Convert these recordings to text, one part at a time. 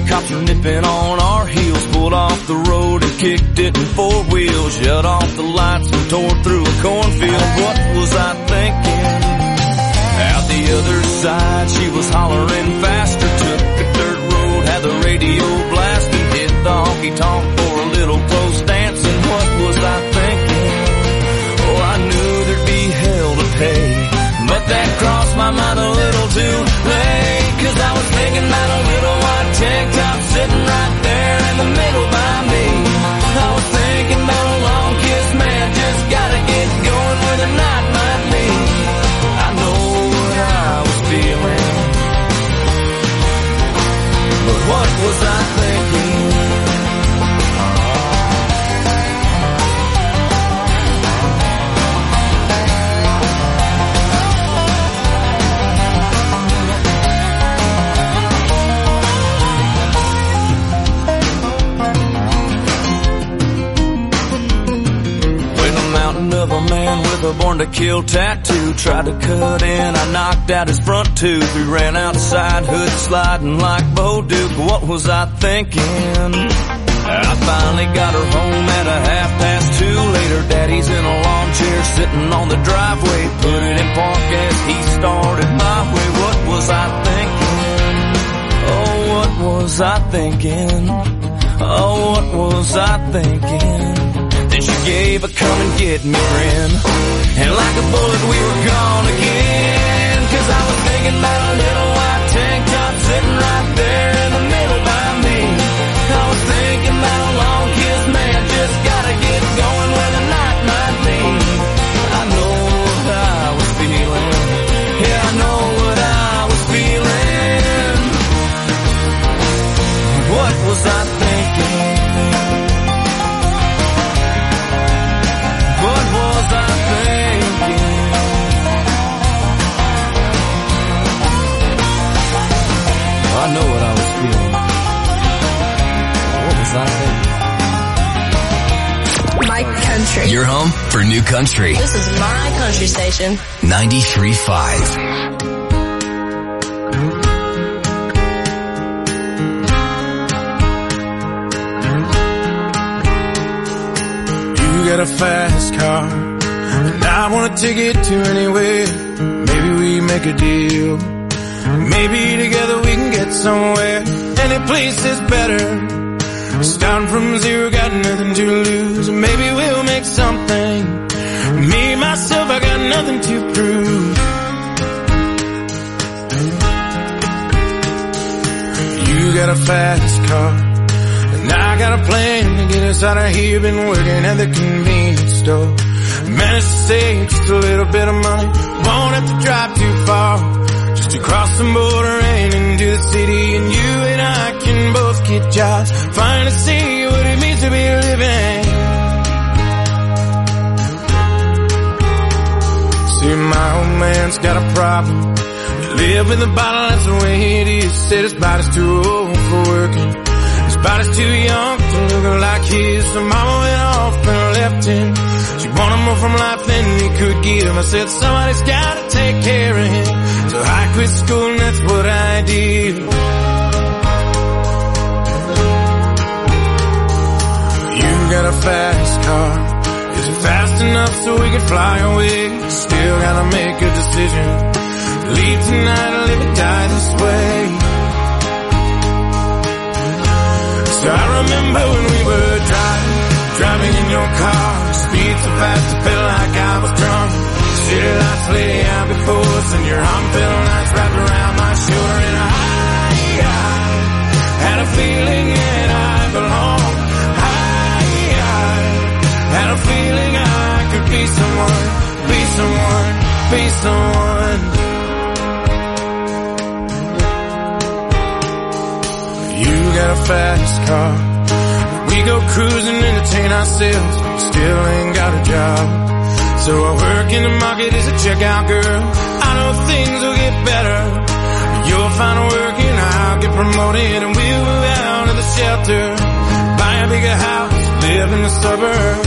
cops were nipping on our heels, pulled off the road and kicked it in four wheels, shut off the lights and tore through a cornfield. What was I thinking? Out the other side, she was hollering faster, took a dirt road, had the radio blasting, hit the honky-tonk for a little close dancing. What was I thinking? Oh, I knew there'd be hell to pay, but that crossed my mind a little too late, 'cause I was thinking about a little white tank top sitting right there in the middle by me. I was thinking about a long kiss, man, just gotta get going where the night might be. I know what I was feeling, but what was I thinking? Of a man with a born to kill tattoo tried to cut in, I knocked out his front tooth. We ran outside, hood sliding like Bo Duke. What was I thinking? I finally got her home at 2:30. Later, Daddy's in a lawn chair sitting on the driveway, put it in park as he started my way. What was I thinking? Oh, what was I thinking? Oh, what was I thinking? Then she gave a come and get me grin, and like a bullet we were gone again. 'Cause I was thinking about a little white tank top sitting right there in the middle by me. I was thinking about a long kiss, man, just gotta get going where the night might be. I know what I was feeling, yeah, I know what I was feeling. What was I thinking? I know what I was feeling. What was I thinking? My country. Your home for new country. This is my country station. 93.5. You got a fast car, and I want to take it to anywhere. Maybe we make a deal. Maybe together we can get somewhere. Any place is better. Starting from zero, got nothing to lose. Maybe we'll make something. Me, myself, I got nothing to prove. You got a fast car, and I got a plan to get us out of here. Been working at the convenience store. Managed to save just a little bit of money. Won't have to drive too far, just to cross the border and into the city. And you and I can both get jobs, finally see what it means to be living. See, my old man's got a problem. He live with a bottle, that's the way it is. Said his body's too old for working, his body's too young to look like his. So mama went off and left him. She wanted more from life than he could give. I said somebody's gotta take care of him, so I quit school and that's what I did. You got a fast car, is it fast enough so we can fly away? Still gotta make a decision, leave tonight or live or die this way. So I remember when we were driving in your car, speed so fast it felt like I was drunk. City lights lay out before us, and your arm felt nice wrapped around my shoulder. And I had a feeling that I belonged. I had a feeling I could be someone, be someone, be someone. You got a fast car, we go cruising, entertain ourselves. Still ain't got a job, so I work in the market as a checkout girl. I know things will get better. You'll find work and I'll get promoted, and we'll move out of the shelter, buy a bigger house, live in the suburbs.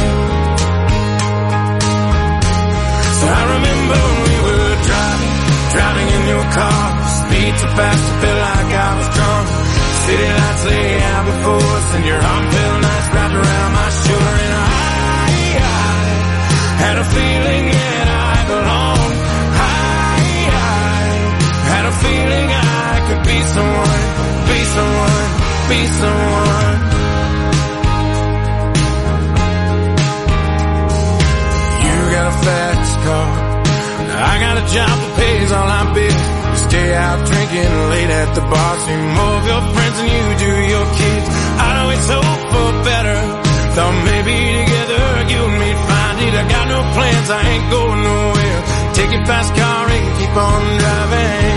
So I remember when we were driving in your car, speed so fast it felt like I was drunk. City lights lay job that pays all our bills. You stay out drinking late at the bar, see more of your friends than you do your kids. I'd always hope for better, thought maybe together you and me'd find it. I got no plans, I ain't going nowhere. Take your fast car and keep on driving.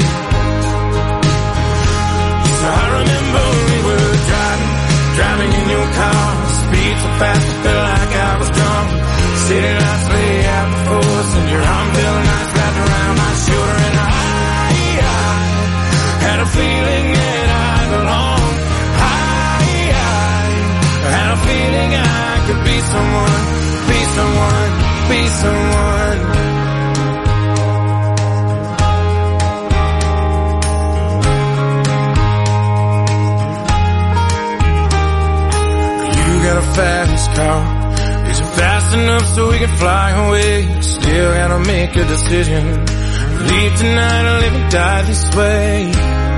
So I remember we were driving in your car. Speed so fast I felt like I was drunk. City lights lay out before us, and your arm felt nice wrapped around my shoulder. And I had a feeling that I belonged. I had a feeling I could be someone, be someone, be someone. You got a fast car. Is it fast enough so we can fly away? Still gotta make a decision. Leave tonight or live and die this way.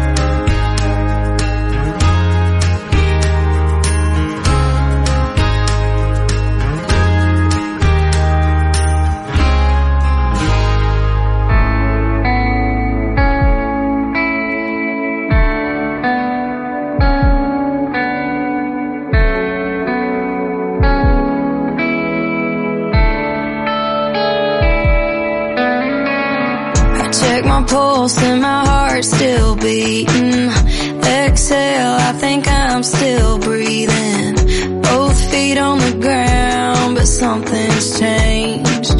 Pulse and my heart still beating. Exhale, I think I'm still breathing. Both feet on the ground, but something's changed.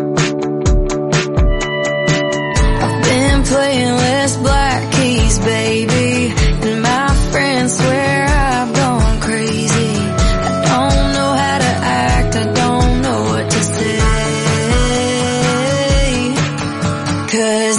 I've been playing less black keys, baby, and my friends swear I've gone crazy. I don't know how to act, I don't know what to say. 'Cause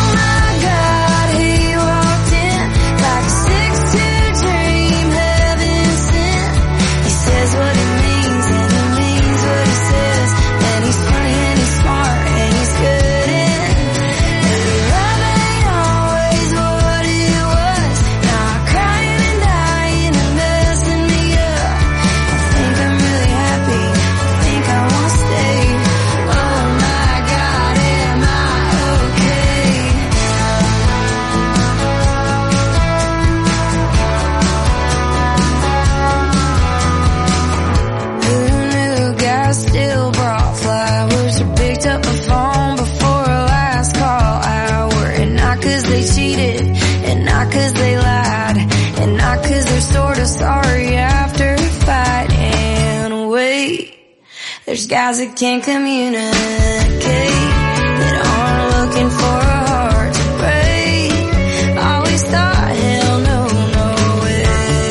there's guys that can't communicate, that aren't looking for a heart to break. Always thought, hell no, no way.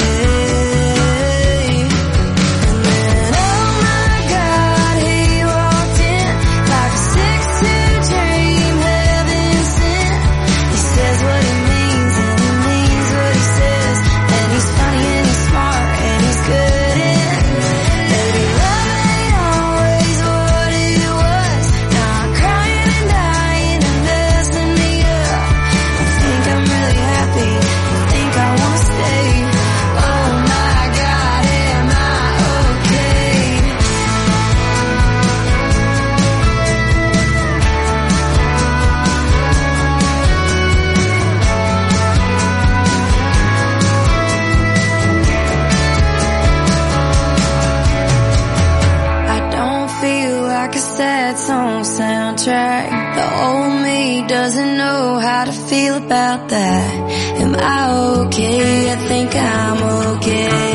And then, oh my God, he walked in like a 6'2" dream, heaven sent. He says what he means and he means what he says. And he's funny and he's smart and he's good in. Baby, love ain't always what it was. Now I'm crying and dying and messing me up. I think I'm really happy, I think I wanna stay. Oh my God, am I okay? I don't feel like a sad song soundtrack. The old me doesn't know how to feel about that. Am I okay? I think I'm okay.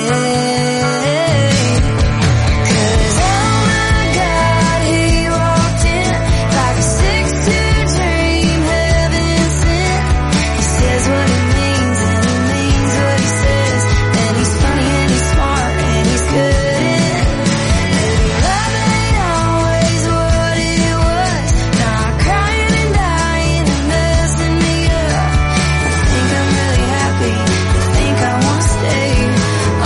'Cause oh my God, he walked in like a 6'2" dream, heaven sent. He says what he means and he means what he says. And he's funny and he's smart and he's good in. Baby, love ain't always what it was. Now I'm crying and dying and messing me up. I think I'm really happy, I think I wanna stay.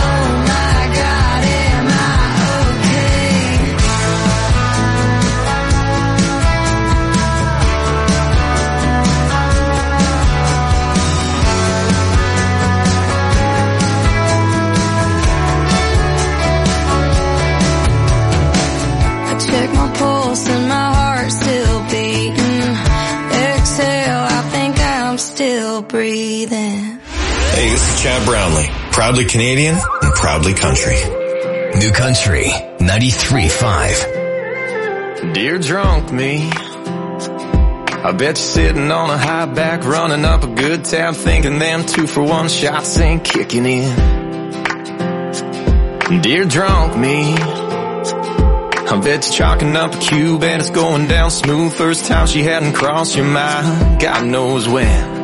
Chad Brownlee. Proudly Canadian and proudly country. New Country 93.5. Dear drunk me, I bet you're sitting on a high back, running up a good tab, thinking them 2-for-1 shots ain't kicking in. Dear drunk me, I bet you're chalking up a cube and it's going down smooth. First time she hadn't crossed your mind, God knows when.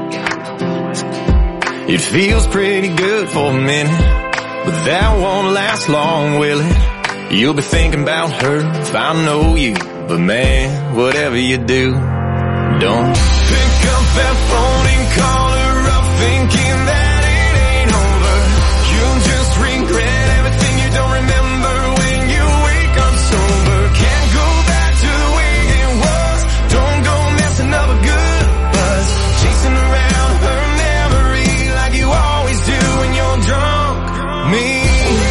It feels pretty good for a minute, but that won't last long, will it? You'll be thinking about her if I know you, but man, whatever you do, don't pick up that phone and call her up thinking that it ain't over. You'll just regret everything you don't remember when you wake up sober. Can't go back to the way it was. Don't go messing up a good buzz, chasing around her memory like you always do when you're drunk. Me.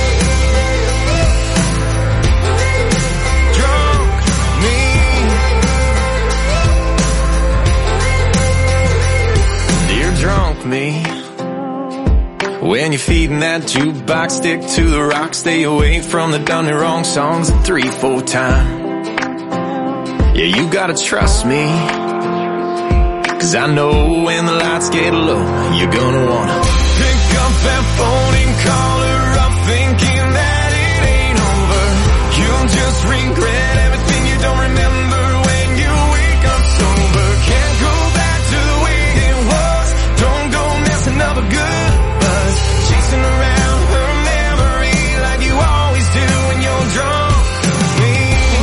Drunk me. When you're feeding that jukebox, stick to the rock, stay away from the done and wrong songs 3-4 times. Yeah, you gotta trust me, 'cause I know when the lights get low, you're gonna wanna pick up that phone and call her up thinking that it ain't over. You'll just regret everything you don't remember when you wake up sober. Can't go back to the way it was. Don't go messing up a good buzz, chasing around her memory like you always do when you're drunk. Me.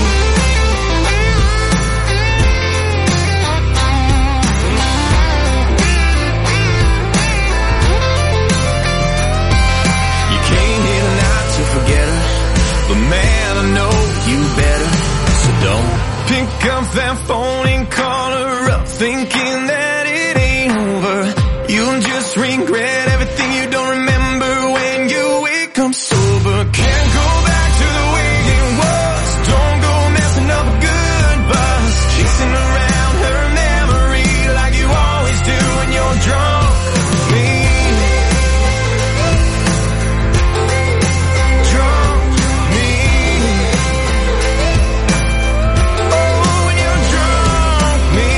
You came here tonight to forget her, but man, I know you better. So don't pick up that phone and call her up thinking that it ain't over. You'll just regret everything you don't remember when you wake up sober. Can't go back to the way it was. Don't go messing up a good buzz, chasing around her memory like you always do when you're drunk. Me. Drunk me. Oh, when you're drunk me.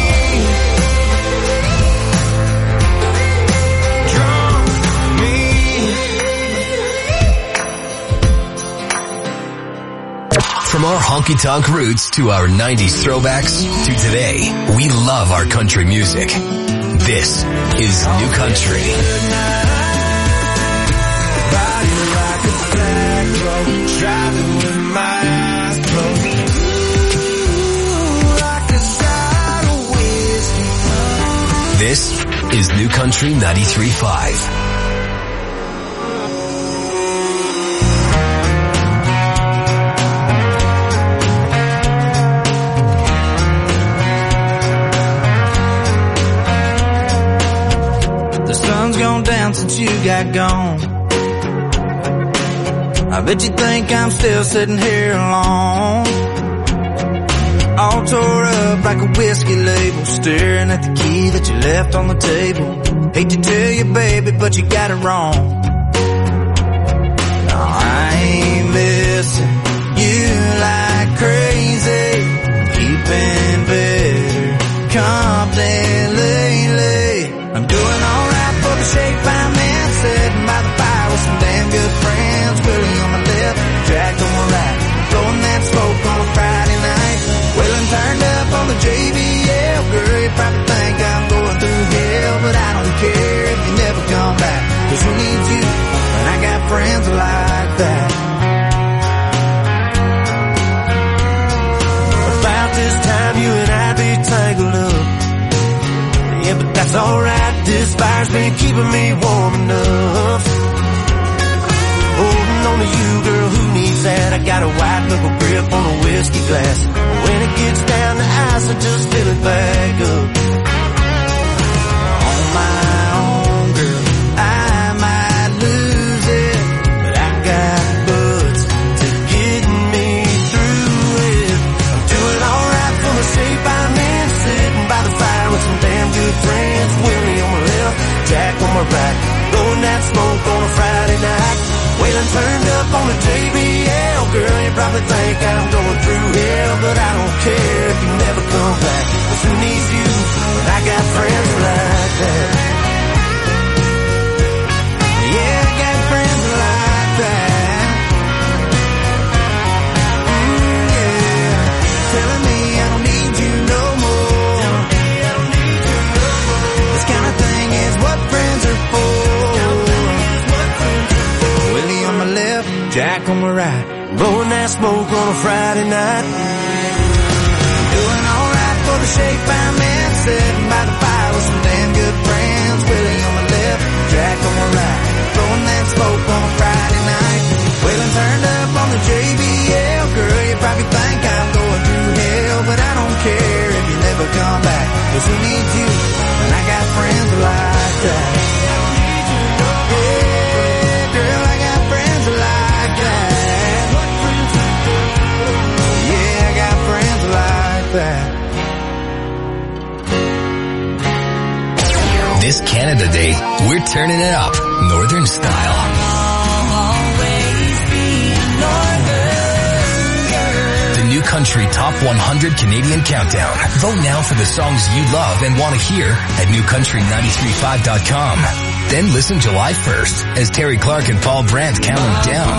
From our honky-tonk roots to our 90s throwbacks to today, we love our country music. This is New Country. This is New Country 93.5. Gone down since you got gone. I bet you think I'm still sitting here alone, all tore up like a whiskey label, staring at the key that you left on the table. Hate to tell you, baby, but you got it wrong. No, I ain't missing you like crazy, keeping better company lately. I'm doing alright for the shape I'm in, sitting by the fire with some damn good friends. Willie on my left, Jack on my right, blowing that smoke on a Friday night. Wailing turned up on the JBL. Girl, you probably think I'm going through hell, but I don't care if you never come back, 'cause who needs you when I got friends like that? About this time you and I be tangled up. Yeah, but that's alright, this fire's been keeping me warm enough. Holding on to you, girl, who needs that? I got a white knuckle grip on a whiskey glass. When it gets down to ice, I just fill it back up. On my own, girl, I might lose it, but I got butts to get me through it. I'm doing alright for the shape I'm in, sitting by the fire with some damn good friends. Willie on my left, Jack on my right, blowing that smoke probably think I'm going through hell, but I don't care if you never come back. 'Cause who needs you when I got friends like that? Yeah, I got friends like that. Yeah, telling me I don't need you no more. This kind of thing is what friends are for. Willie on my left, Jack on my right, blowing that smoke on a Friday night. Doing alright for the shape I'm in, sitting by the fire with some damn good friends. Willie on my left, Jack on my right, blowing that smoke on a Friday night. Waylon turned up on the JBL. Girl, you probably think I'm going through hell, but I don't care if you never come back. 'Cause who needs you when I got friends like that? Yeah, girl, I got friends like that. Yeah, I got friends like that. This Canada Day, we're turning it up, Northern style. The New Country Top 100 Canadian Countdown. Vote now for the songs you love and want to hear at newcountry935.com. Then listen July 1st as Terry Clark and Paul Brandt count them down.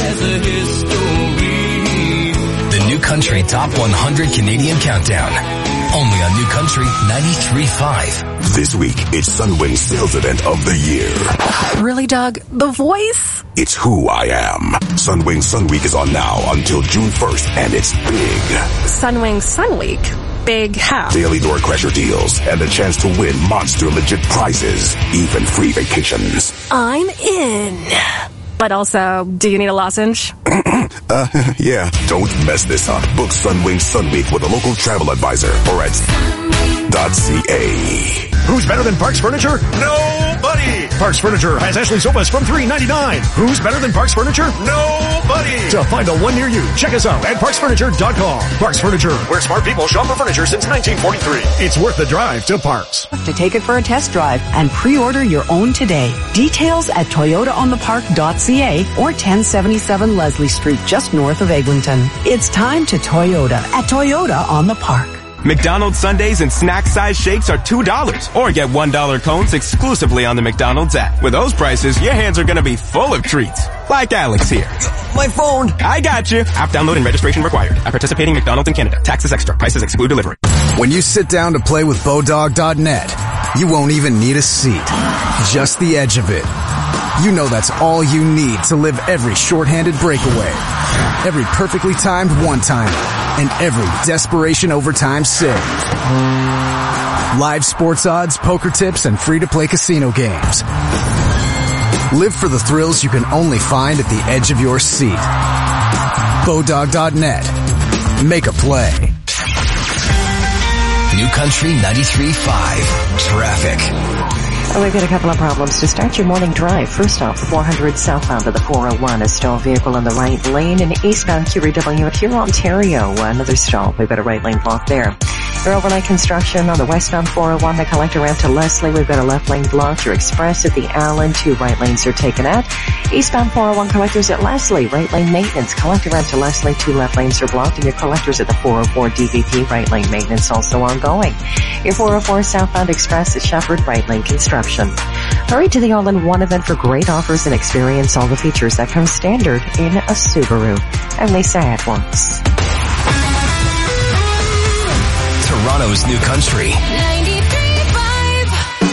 The New Country Top 100 Canadian Countdown. Only on New Country 93.5. This week, it's Sunwing Sales Event of the Year. Really, Doug? The voice? It's who I am. Sunwing Sun Week is on now until June 1st, and it's big. Sunwing Sun Week. Big how? Daily door crasher deals and the chance to win monster legit prizes, even free vacations. I'm in. But also, do you need a lozenge? Yeah, don't mess this up. Book Sunwing Sun Week with a local travel advisor or at .ca. Who's better than Parks Furniture? Nobody! Parks Furniture has Ashley sofas from $399. Who's better than Parks Furniture? Nobody! To find the one near you, check us out at parksfurniture.com. Parks Furniture, where smart people shop for furniture since 1943. It's worth the drive to Parks. To take it for a test drive and pre-order your own today. Details at toyotaonthepark.ca or 1077 Leslie Street, just north of Eglinton. It's time to Toyota at Toyota on the Park. McDonald's Sundaes and snack-size shakes are $2 or get $1 cones exclusively on the McDonald's app. With those prices, your hands are going to be full of treats. Like Alex here. My phone. I got you. App download and registration required. At participating McDonald's in Canada. Taxes extra. Prices exclude delivery. When you sit down to play with Bodog.net, you won't even need a seat. Just the edge of it. You know that's all you need to live every shorthanded breakaway, every perfectly timed one-timer, and every desperation overtime save. Live sports odds, poker tips, and free-to-play casino games. Live for the thrills you can only find at the edge of your seat. Bodog.net. Make a play. New Country 93.5. Traffic. We've got a couple of problems to start your morning drive. First off, the 400 southbound to the 401, a stalled vehicle in the right lane, and eastbound QRW at Huron, Ontario, another stall. We've got a right lane block there. Your overnight construction on the westbound 401, the collector ramp to Leslie, we've got a left lane blocked. Your express at the Allen, 2 right lanes are taken out. Eastbound 401 collectors at Leslie, right lane maintenance. Collector ramp to Leslie, 2 left lanes are blocked, and your collectors at the 404 DVP, right lane maintenance also ongoing. Your 404 southbound express at Shepherd, right lane construction. Hurry to the All-in-One event for great offers and experience all the features that come standard in a Subaru. I'm Lisa Edwards. Toronto's New Country. 93.5.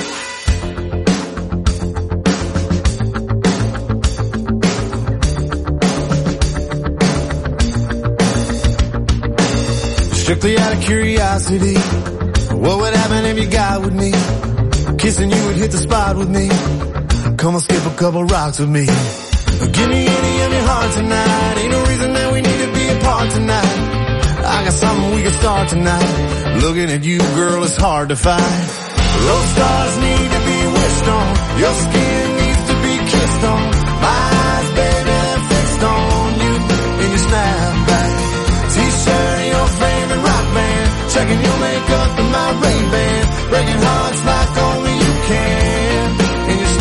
Strictly out of curiosity, what would happen if you got with me? Kissing you would hit the spot with me. Come and skip a couple rocks with me. Give me any of your heart tonight. Ain't no reason that we need to be apart tonight. I got something we can start tonight. Looking at you, girl, it's hard to find. Those stars need to be wished on. Your skin needs to be kissed on. My eyes, baby, are fixed on you in your snapback. T-shirt, your favorite rock band. Checking your makeup and my Ray-Ban. Breaking hearts like only you can in your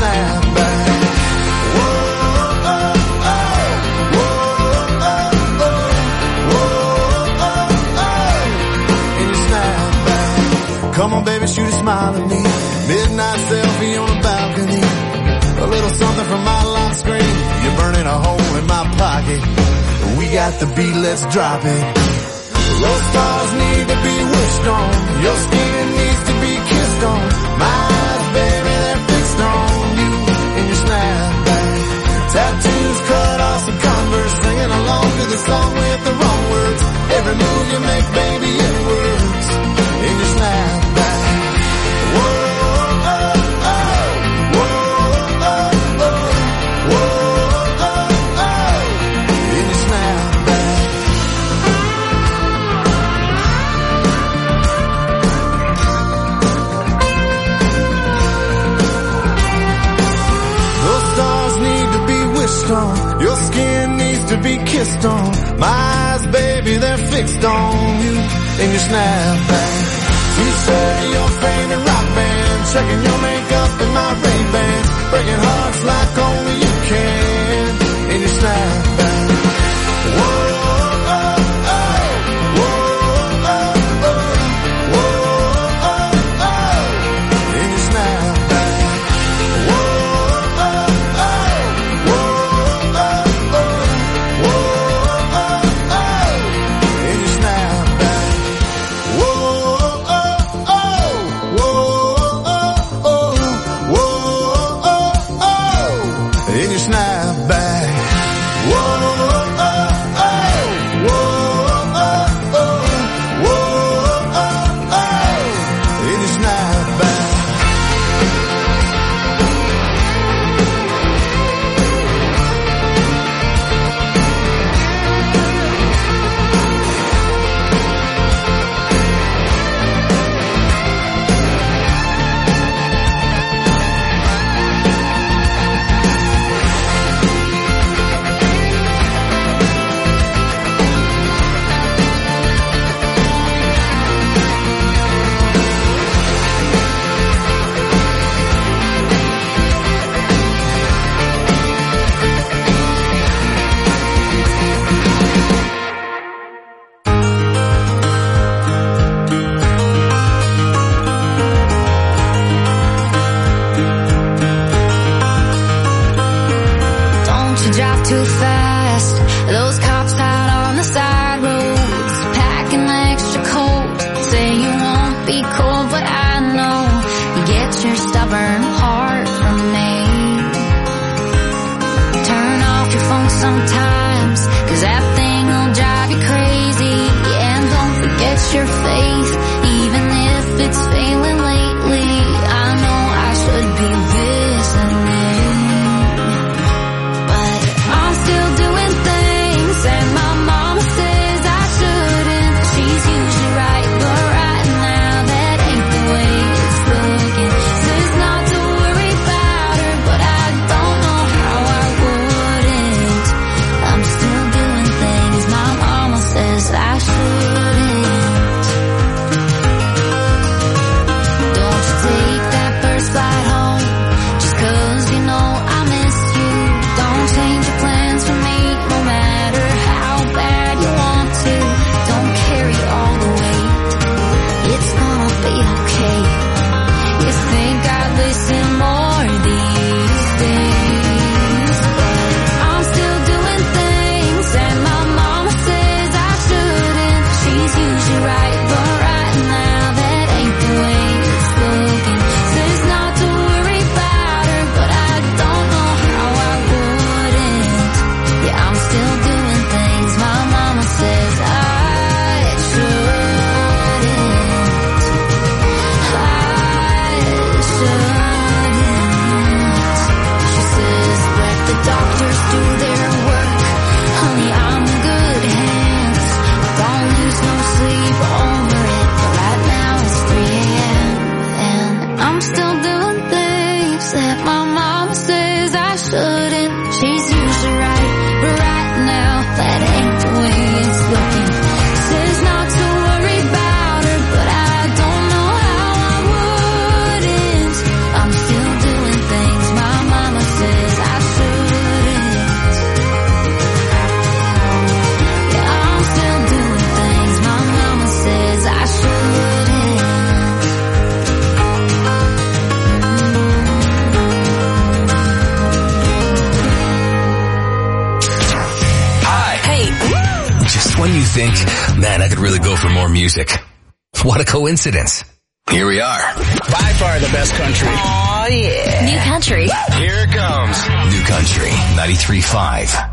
snapback. Whoa, oh, oh, whoa, oh, oh. on, baby, shoot a smile at me. Midnight selfie on a balcony. A little something from my lock screen. You're burning a hole in my pocket. We got the beat, let's drop it. Those stars need to be wished on. Your skin needs to be kissed on. My eyes, baby, they're fixed on you in your snapback. Tattoos cut off some Converse, singing along to the song with the wrong words. Every move you make, baby, it works in your snapback. Whoa, oh, oh, whoa, oh, oh, whoa, oh, oh, in your snapback. Those stars need to be wished on. Your skin needs to be kissed on. My eyes, baby, they're fixed on you in your snapback. T-shirt, your favorite rock band, checking your makeup in my Ray-Bans, breaking hearts like only you can in your snapback. Whoa, oh, oh, whoa, oh, oh, whoa, oh, oh, in your snapback. Whoa, oh, oh, whoa, oh, oh, whoa, oh, oh, in your snapback. Whoa, oh, oh, whoa, oh, oh, whoa, oh, oh, in your snapback. Whoa, oh, oh, whoa, oh, oh, whoa, oh, oh, in your snapback. Don't you drive too fast. Those cops out on the side roads, packing extra coat. Say you won't be cold, but I know you get your stubborn heart from me. Turn off your phone sometimes, 'cause that thing will drive you crazy. And don't forget your faith, even if it's failing lately. I know I should be listening, but I'm still doing things that my mama says I shouldn't. She's usually right, but right now that ain't the way it's looking. Says not to worry about her, but I don't know how I wouldn't. I'm still doing things my mama says I shouldn't. Don't you take that first flight home, just 'cause you know I miss you. Don't change your plans for me, no matter how bad you want to. Don't carry all the weight, it's gonna be okay. You think I'd listen more these days, but I'm still doing things that my mama says I shouldn't. She's usually right, but right now that ain't the way it's looking. Says not to worry about her, but I don't know how I wouldn't. Yeah, I'm still doing things my mama says I shouldn't. She says let the doctors do their work. Honey, I'm in good hands. Don't lose no sleep over it. But right now it's 3 a.m. and I'm still doing things that my mama says I shouldn't. She's usually right, but right now that ain't the way it's looking. Says not to worry about her, but I don't know how I wouldn't. I'm still doing things my mama says I shouldn't. Yeah, I'm still doing things my mama says I shouldn't. think, man, I could really go for more music. What a coincidence. Here we are. By far the best country. Oh yeah. New Country. Here it comes. New Country 93.5.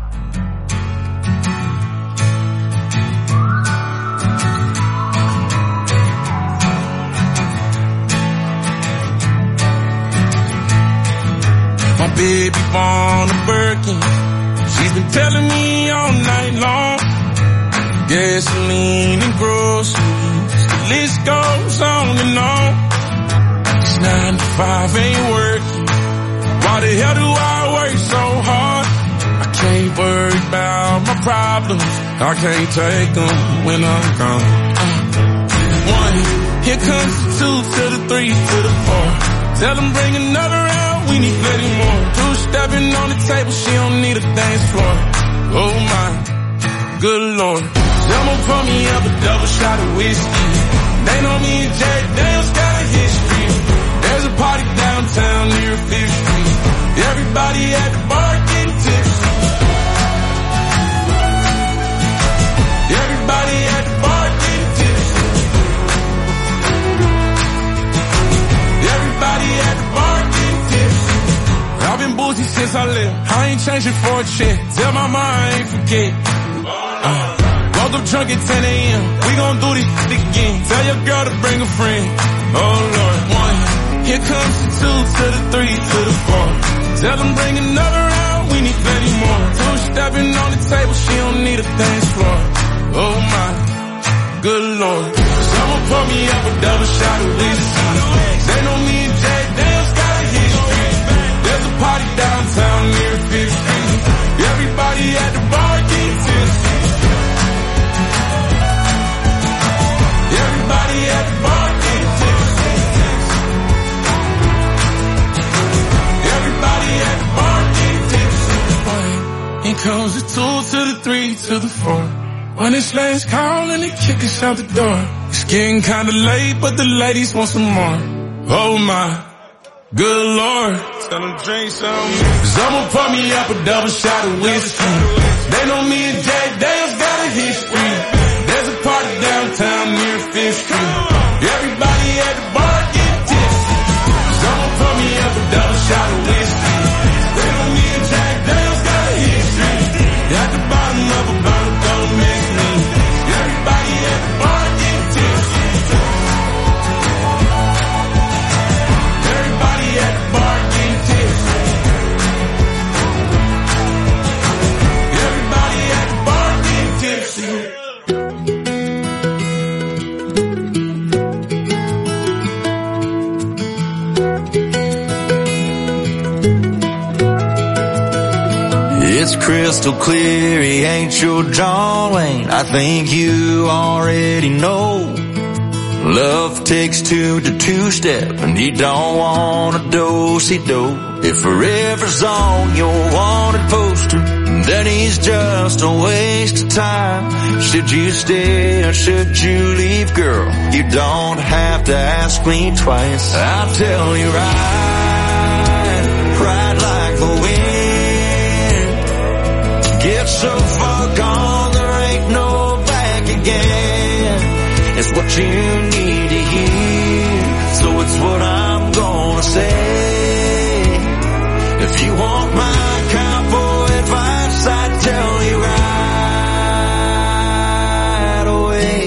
My baby born a Birkin. She's been telling me all night long. Gasoline and groceries, the list goes on and on. This 9 to 5 ain't working. Why the hell do I work so hard? I can't worry about my problems. I can't take them when I'm gone. 1, here comes the 2 to the 3 to the 4. Tell them bring another round, we need plenty more. 2 stepping on the table, she don't need a dance floor. Oh my, good Lord. Someone pour me up a double shot of whiskey. They know me and Jack Daniels got a history. There's a party downtown near 5th Street. Everybody at the bar getting tipsy. Everybody at the bar getting tipsy. Everybody at the bar getting tipsy. I've been boozy since I left. I ain't changing for a check. Tell my mom I ain't forget. Woke up drunk at 10 a.m. We gon' do this again. Tell your girl to bring a friend. Oh Lord. 1, here comes the 2 to the 3 to the 4. Tell them bring another round, we need plenty more. 2 stepping on the table, she don't need a dance floor. Oh my, good Lord. Someone pour me up a double shot of whiskey. They know me and Jack Daniels got a history. There's a party downtown near 5th Street. Everybody at the bar getting tipsy. Everybody at the bar getting tipsy. Everybody at the bar getting tipsy. Here comes the 2 to the 3 to the 4. When it's last call and they kick us out the door. It's getting kinda late, but the ladies want some more. Oh my, good Lord. Tell them drink some. Someone pour me up a double shot of whiskey. They know me and Jack Daniels got a history. There's a party downtown near 5th Street. Everybody at the bar getting tipsy. Someone pour me up a double shot of whiskey. They know me and Jack Daniels got a history. At the bottom of a bottle, don't mix me. Everybody at the bar getting tipsy. Everybody at the bar getting tipsy. Everybody at the bar getting tipsy. It's crystal clear he ain't your John Wayne. I think you already know. Love takes 2 to 2-step, and he don't want a do-si-do. If forever's on your wanted poster, then he's just a waste of time. Should you stay or should you leave, girl? You don't have to ask me twice. I'll tell you right like the wind. Get so far gone, there ain't no back again. It's what you need to hear, so it's what I'm gonna say. If you want my cowboy advice, I'd tell you right away.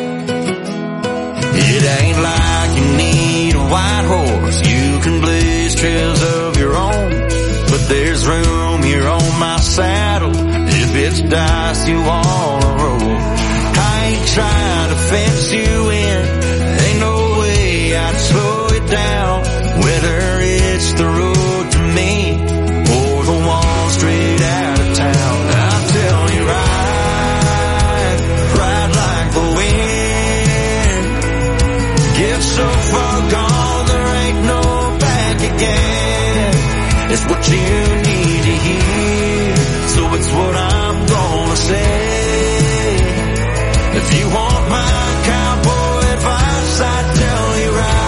It ain't like you need a white horse. You can blaze trails of your own, but there's room here on my saddle if it's dice you wanna roll. I ain't trying to fence you in, ain't no way I'd slow it down. Whether it's the road to me or the one straight out of town, I'll tell you right like the wind. Get so far gone, there ain't no back again. It's what you need to hear, so it's what I'm gonna say. If you want my cowboy advice, I'd tell you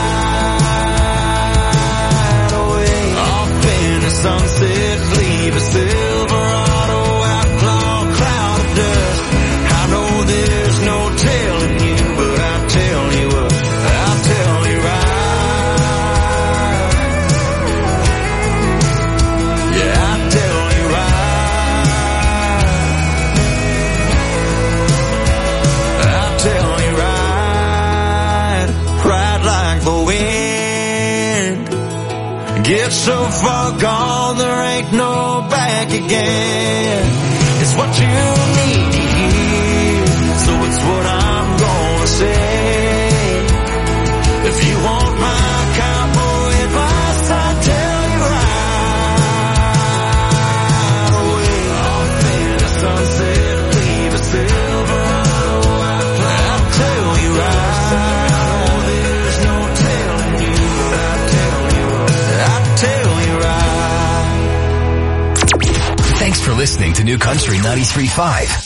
right away. Off in the sunset, leave a Silverado outlaw cloud of dust. I know this Get so far gone, there ain't no back again. It's what you need to hear, so it's what I'm gonna say. If you want my cowboy advice, I'll tell you right away. Off in the sunset, leave a silver white flag. I'll tell you right. Oh, there's no telling you. I'll tell you right. Thanks for listening to New Country 93.5.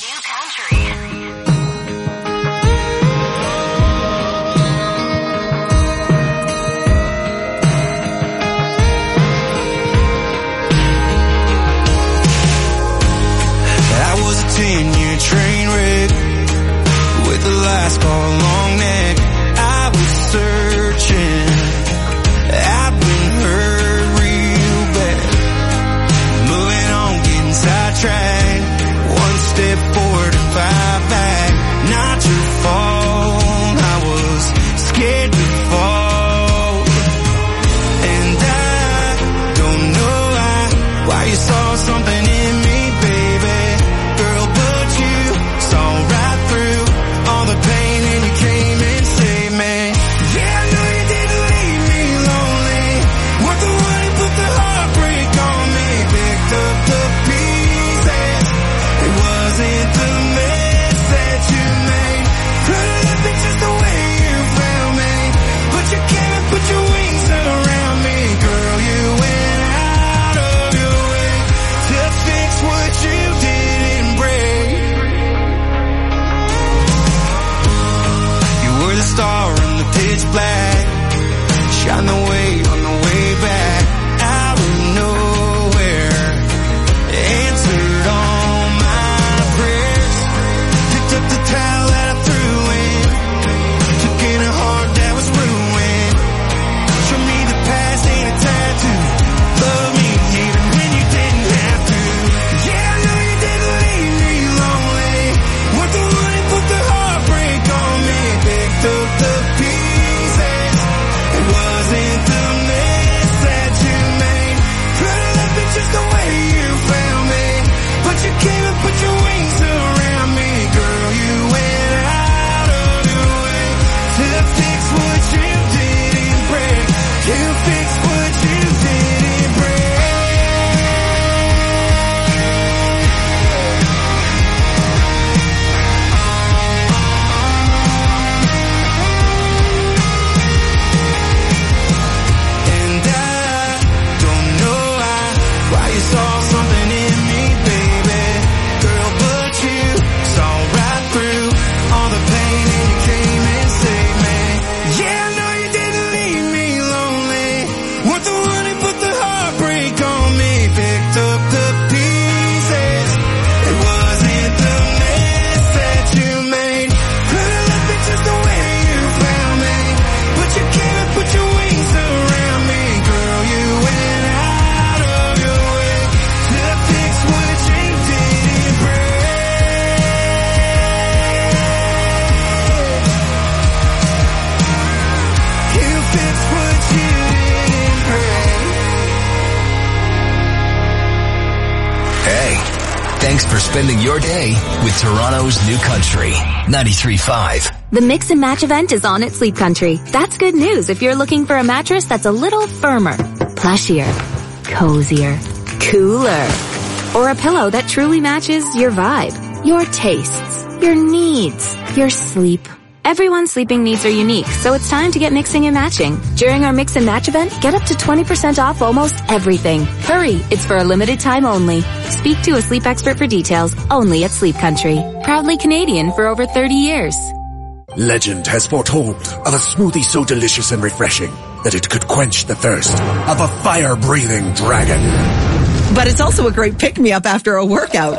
Train wreck with the lights car long neck. I was searching, I've been hurt real bad. Moving on, getting sidetracked. One step forward and 5 back. Not your fault, I was scared to fall. And I don't know why you saw something in me, baby. Girl, but you saw right through all the pain and you came and saved me. Yeah, I know you didn't leave me lonely. Weren't the one who put the heartbreak on me. Picked up the pieces. It wasn't the mess that you made. Could've left it just the way you found me. But you came and put your wings around me. Girl, you went out of your way to fix what you didn't break. You were the star in the pitch black. Shine the way on the way back. Out of nowhere, answered all my prayers. Picked up the towel that I threw in. Took in a heart that was ruined. Show me the past ain't a tattoo. Love me even when you didn't have to. Yeah, I know you didn't leave me lonely. Weren't the one who put the heartbreak on me. Picked up the pieces. It wasn't the mess that you made. Could've left it just the way you found me. But you came and put your wings around me. Girl, you went out of your way to fix what you didn't break. You fixed what you didn't break. And I don't know why you saw something in me, baby. Girl, but you saw right through all the pain and you came and saved me. Yeah, I know you didn't leave me lonely. Weren't the one who put the heartbreak on me. Picked up the pieces. It wasn't the mess that you made. Could've left it just the way you found me. But you came and put your wings around me. Girl, you went out of your way to fix what you didn't break. You fixed what you didn't break. Hey, thanks for spending your day with Toronto's New Country 93.5. The Mix and Match event is on at Sleep Country. That's good news if you're looking for a mattress that's a little firmer, plushier, cozier, cooler, or a pillow that truly matches your vibe, your tastes, your needs, your sleep. Everyone's sleeping needs are unique, so it's time to get mixing and matching. During our Mix and Match event, get up to 20% off almost everything. Hurry, it's for a limited time only. Speak to a sleep expert for details, only at Sleep Country. Proudly Canadian for over 30 years. Legend has foretold of a smoothie so delicious and refreshing that it could quench the thirst of a fire-breathing dragon. But it's also a great pick-me-up after a workout.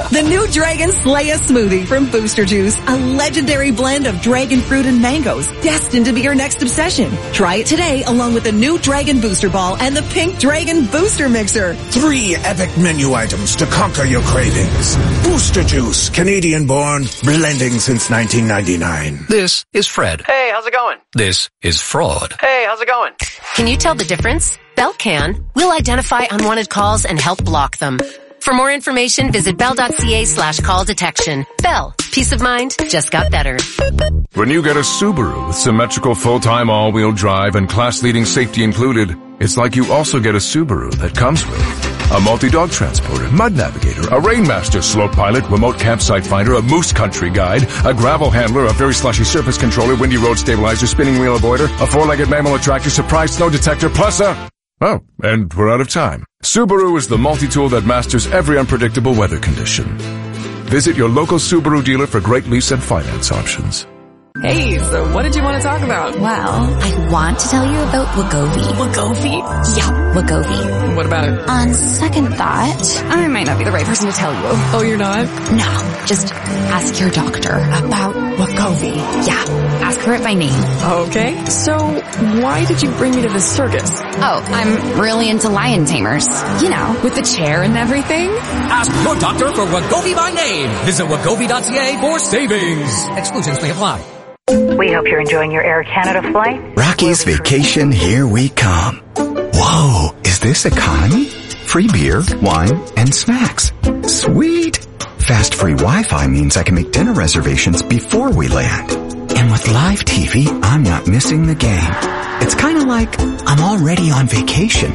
The new Dragon Slaya smoothie from Booster Juice, a legendary blend of dragon fruit and mangoes, destined to be your next obsession. Try it today along with the new Dragon Booster Ball and the Pink Dragon Booster Mixer. 3 epic menu items to conquer your cravings. Booster Juice, Canadian-born, blending since 1999. This is Fred. Hey, how's it going? This is Fraud. Hey, how's it going? Can you tell the difference? Bell can. We'll identify unwanted calls and help block them. For more information, visit bell.ca/call detection. Bell. Peace of mind just got better. When you get a Subaru with symmetrical full-time all-wheel drive and class-leading safety included, it's like you also get a Subaru that comes with a multi-dog transporter, mud navigator, a Rainmaster slope pilot, remote campsite finder, a moose country guide, a gravel handler, a very slushy surface controller, windy road stabilizer, spinning wheel avoider, a 4-legged mammal attractor, surprise snow detector, plus Oh, and we're out of time. Subaru is the multi-tool that masters every unpredictable weather condition. Visit your local Subaru dealer for great lease and finance options. Hey, so what did you want to talk about? Well, I want to tell you about Wegovy. Wegovy? Yeah, Wegovy. What about it? On second thought, I might not be the right person to tell you. Oh, you're not? No, just ask your doctor about Wegovy. Yeah, ask her it by name. Okay, so why did you bring me to this circus? Oh, I'm really into lion tamers. You know, with the chair and everything. Ask your doctor for Wegovy by name. Visit wegovy.ca for savings. Exclusions may apply. We hope you're enjoying your Air Canada flight. Rocky's Vacation, here we come. Whoa, is this economy? Free beer, wine, and snacks. Sweet. Fast free Wi-Fi means I can make dinner reservations before we land. And with live TV, I'm not missing the game. It's kind of like I'm already on vacation.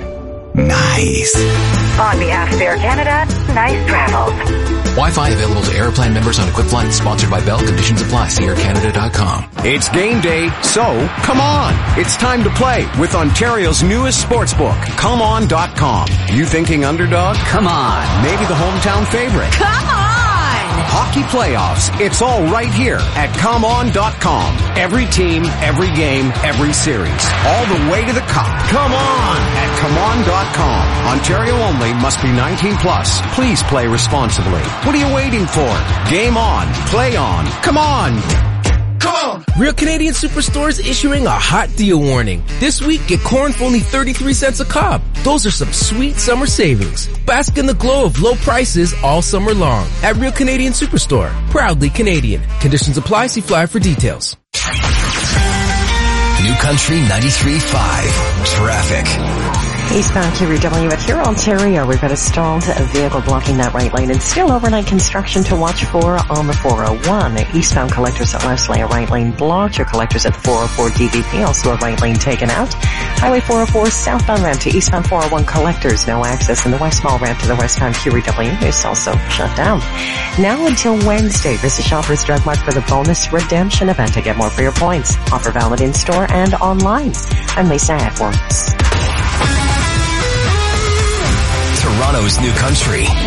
Nice. On behalf of Air Canada, nice travels. Wi-Fi available to Airplan members on equipped flights. Sponsored by Bell. Conditions apply. See aircanada.com. It's game day, so come on. It's time to play with Ontario's newest sportsbook, ComeOn.com. You thinking underdog? Come on. Maybe the hometown favorite. Come on! Hockey playoffs. It's all right here at ComeOn.com. Every team, every game, every series. All the way to the cup. Come on at ComeOn.com. Ontario only. Must be 19 plus. Please play responsibly. What are you waiting for? Game on. Play on. Come on. Come on! Real Canadian Superstore is issuing a hot deal warning. This week, get corn for only 33 cents a cob. Those are some sweet summer savings. Bask in the glow of low prices all summer long at Real Canadian Superstore. Proudly Canadian. Conditions apply. See flyer for details. New Country 93.5. Traffic. Eastbound QEW at here, Ontario. We've got a stalled vehicle blocking that right lane and still overnight construction to watch for on the 401. Eastbound collectors at Leslie, a right lane blocked. Your collectors at the 404 DVP, also a right lane taken out. Highway 404 southbound ramp to eastbound 401 collectors, no access. And the west mall ramp to the westbound QEW is also shut down. Now until Wednesday, visit Shoppers Drug Mart for the bonus redemption event to get more for your points. Offer valid in store and online. I'm Lisa Edwards. Toronto's New Country. 93.5.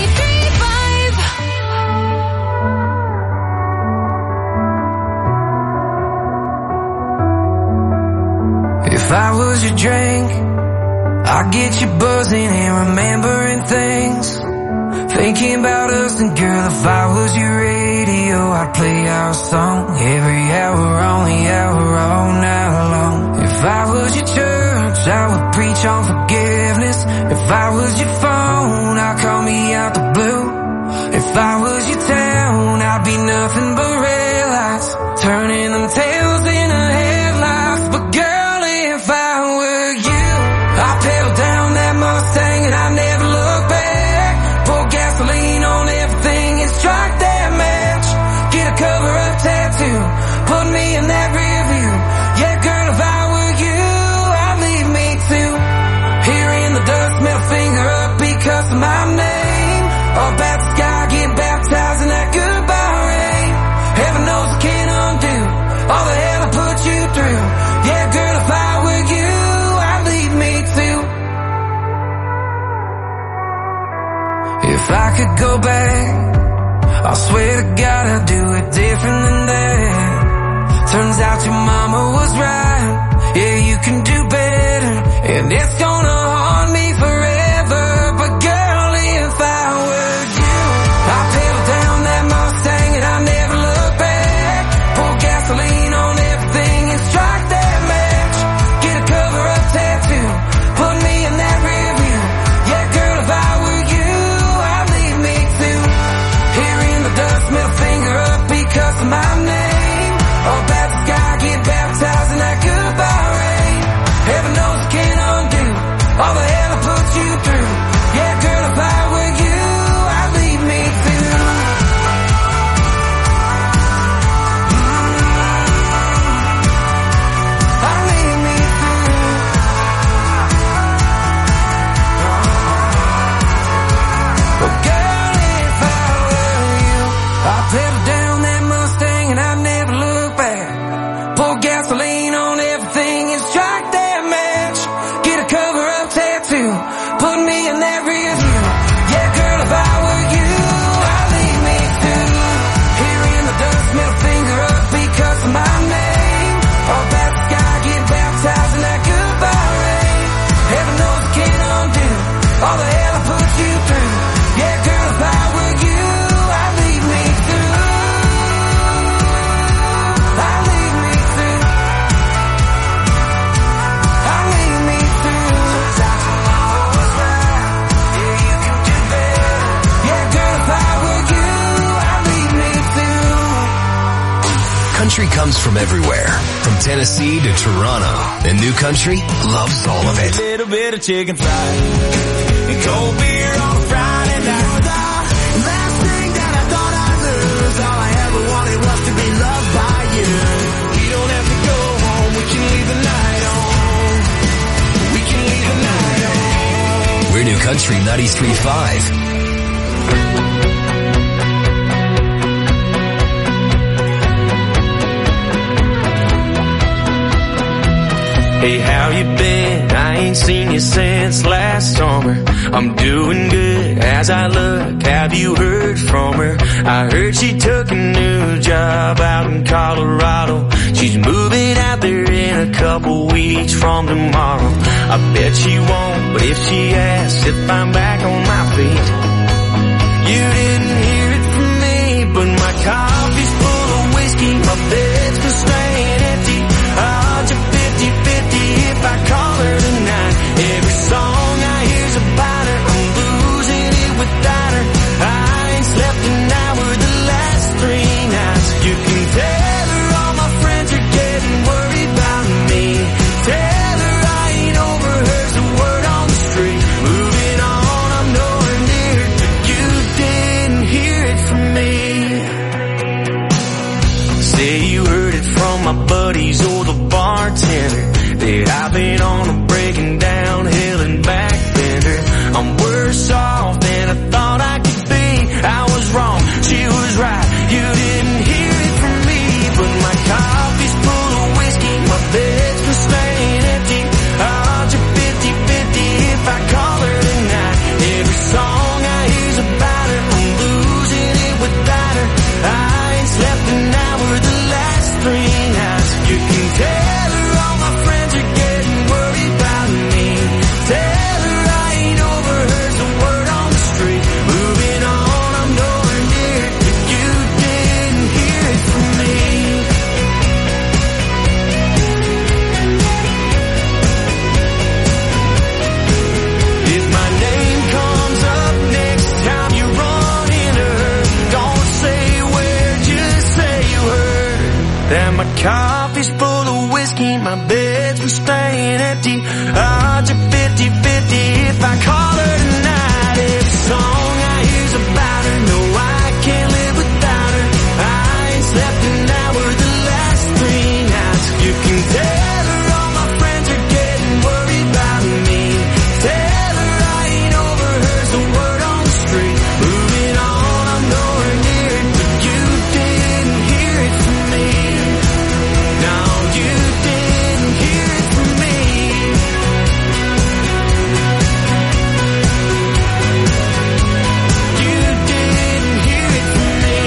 If I was your drink, I'd get you buzzing and remembering things. Thinking about us, and girl, if I was your radio, I'd play our song every hour on the hour all night long. If I was your church, I would preach on forgiveness. If I was your phone, I'd call me out the blue. If I was your town, I'd be nothing but red lights, turning them tails into headlights. But girl, if I were you, I'd pedal down that Mustang and I'd never look back. Pour gasoline on everything and strike that match. Get a cover-up tattoo, put me in that rear view. Yeah, girl, if I were you, I'd leave me too. Here in the dust, middle finger up because of my name. Up at the sky, get baptized in that goodbye rain. Heaven knows I can't undo all the hell I put you through. Yeah, girl, if I were you, I'd leave me too. If I could go back, I swear to God I'd do it different than that. Turns out your mama was right. Yeah, you can do better, and it's gonna haunt me forever. But girl, if I were you, I'd pay you through. Yeah, girl, if I were you, I'd lead me through. I'd lead me through. Well, girl, if I were you, I'd pedal down that Mustang and I'd never look back. Pour gasoline on everything and strike that match. Get a cover-up tattoo, put me in that rear view. Yeah, girl, if I were you, I'd lead me too. Here in the dust, middle finger up because of my name. All about the sky, get baptized in that goodbye rain. Heaven knows I can't undo all the hell I put you through. Yeah, girl, if I were you, I'd lead me through. I'd lead me through. I'd lead me through. Sometimes I'm always right. Yeah, you can do better. Yeah, girl, if I were you, I'd lead me through. Country comes from everywhere, from Tennessee to Toronto, and New Country loves all of it. A little bit of chicken fried and cold beer on a Friday night. The last thing that I thought I'd lose, all I ever wanted was to be loved by you. We don't have to go home, we can leave the night on. We can leave the night on. We're New Country 93.5. Hey, how you been? I ain't seen you since last summer. I'm doing good as I look. Have you heard from her? I heard she took a new job out in Colorado. She's moving out there in a couple weeks from tomorrow. I bet she won't, but if she asks if I'm back on my feet, you didn't hear it from me, but my coffee's full of whiskey, my bed's been staying empty. Odds are 50-50 if I call her tonight. Every song I hear's about her, I'm losing it without her. I ain't slept an hour the last 3 nights. You can tell her all my friends are getting worried about me. Tell her I ain't over her's the word on the street. Moving on, I'm nowhere near it, but you didn't hear it from me. Say you heard it from my buddies or the bartender that I've been on a breaking down hill and back bender. I'm worse off than I thought I could be. I was wrong, she was right. You didn't hear it from me, but my coffee's full of whiskey, my bed's been staying empty. Odds are 50-50 if I call her tonight. Every song I hear's about her, I'm losing it without her. I ain't slept an hour the last 3 nights. You can tell her all my friends are getting worried about me. Tell her I ain't over her's the word on the street. Moving on, I'm nowhere near it, but you didn't hear it from me. If my name comes up next time you run into her, don't say where, just say you heard that my coffee's full of whiskey, my bed's been staying empty. Odds are 50-50 if I call her tonight. Every song I hear's about her, no, I can't live without her. I ain't slept an hour the last 3 nights. You can tell her all my friends are getting worried about me. Tell her I ain't over her's the word on the street. Moving on, I'm nowhere near it, but you didn't hear it from me. No, you didn't hear it from me. You didn't hear it from me.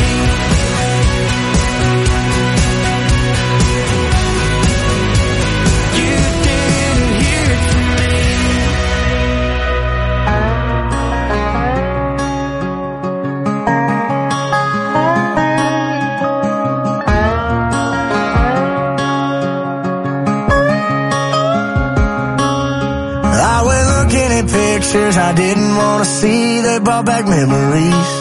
You didn't hear it from me. I went looking at pictures I didn't want to see. They brought back memories.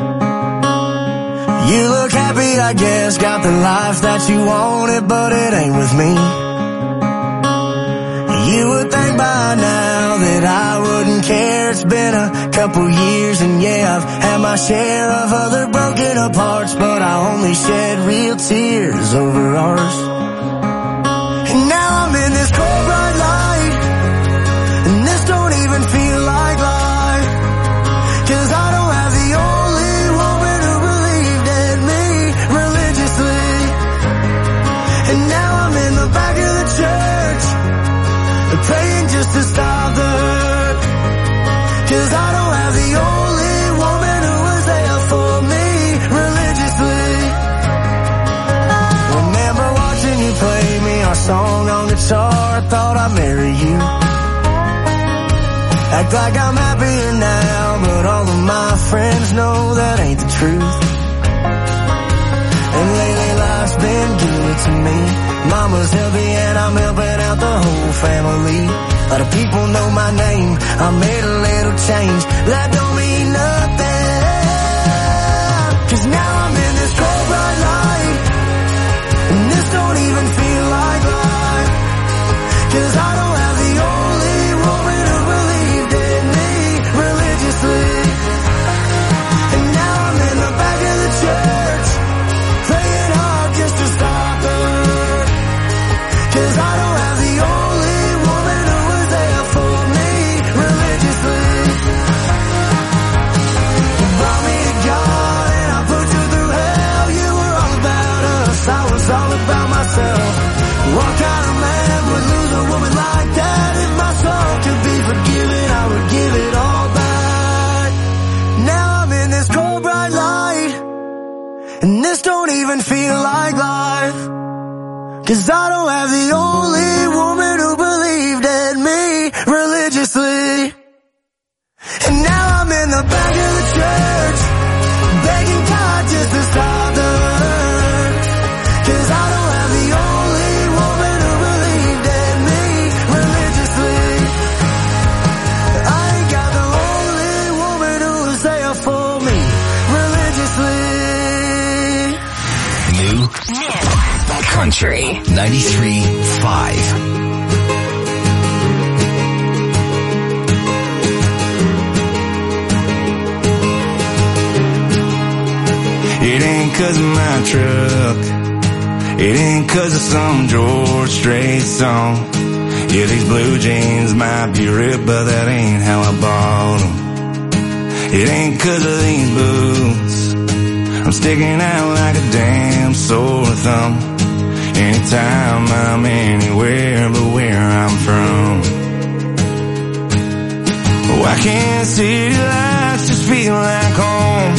You look happy, I guess, got the life that you wanted, but it ain't with me. You would think by now that I wouldn't care it's been a couple years, and yeah, I've had my share of other broken up hearts, but I only shed real tears over ours. And now I'm in this cold bright light, and this don't even feel like life, 'cause I don't have the only woman who believed in me religiously. And now I'm in the back of the church, praying just to stop the hurt, 'cause I don't have the only woman who was there for me religiously. Remember watching you play me our song on guitar, I thought I'd marry you. Act like I'm happier now, but all of my friends know that ain't the truth. And lately life's been good to me. Mama's healthy and I'm helping out the whole family. A lot of people know my name, I made a little change. That don't mean nothing, 'cause now I'm in this cold bright light, and this don't even feel like life, 'cause I don't have the only woman who believed in me religiously. And now I'm in the back of the church, praying hard just to stop the hurt, 'cause I don't have the only woman who was there for me religiously. You brought me to God and I put you through hell. You were all about us, I was all about myself. What kind of man would lose a woman like that? If my soul could be forgiven, I would give it all back. Now I'm in this cold bright light, and this don't even feel like life, 'cause I don't have the only woman who believed in me religiously. And now I'm in the back of the church, begging God just to stop the hurt, 'cause I don't have the only woman who believed in me religiously. I ain't got the only woman who was there for me religiously. New Country 93.5. It ain't 'cause of my truck, it ain't 'cause of some George Strait song. Yeah, these blue jeans might be ripped, but that ain't how I bought them. It ain't 'cause of these boots, I'm sticking out like a damn sore thumb. Anytime I'm anywhere but where I'm from. Why can't city lights just feel like home?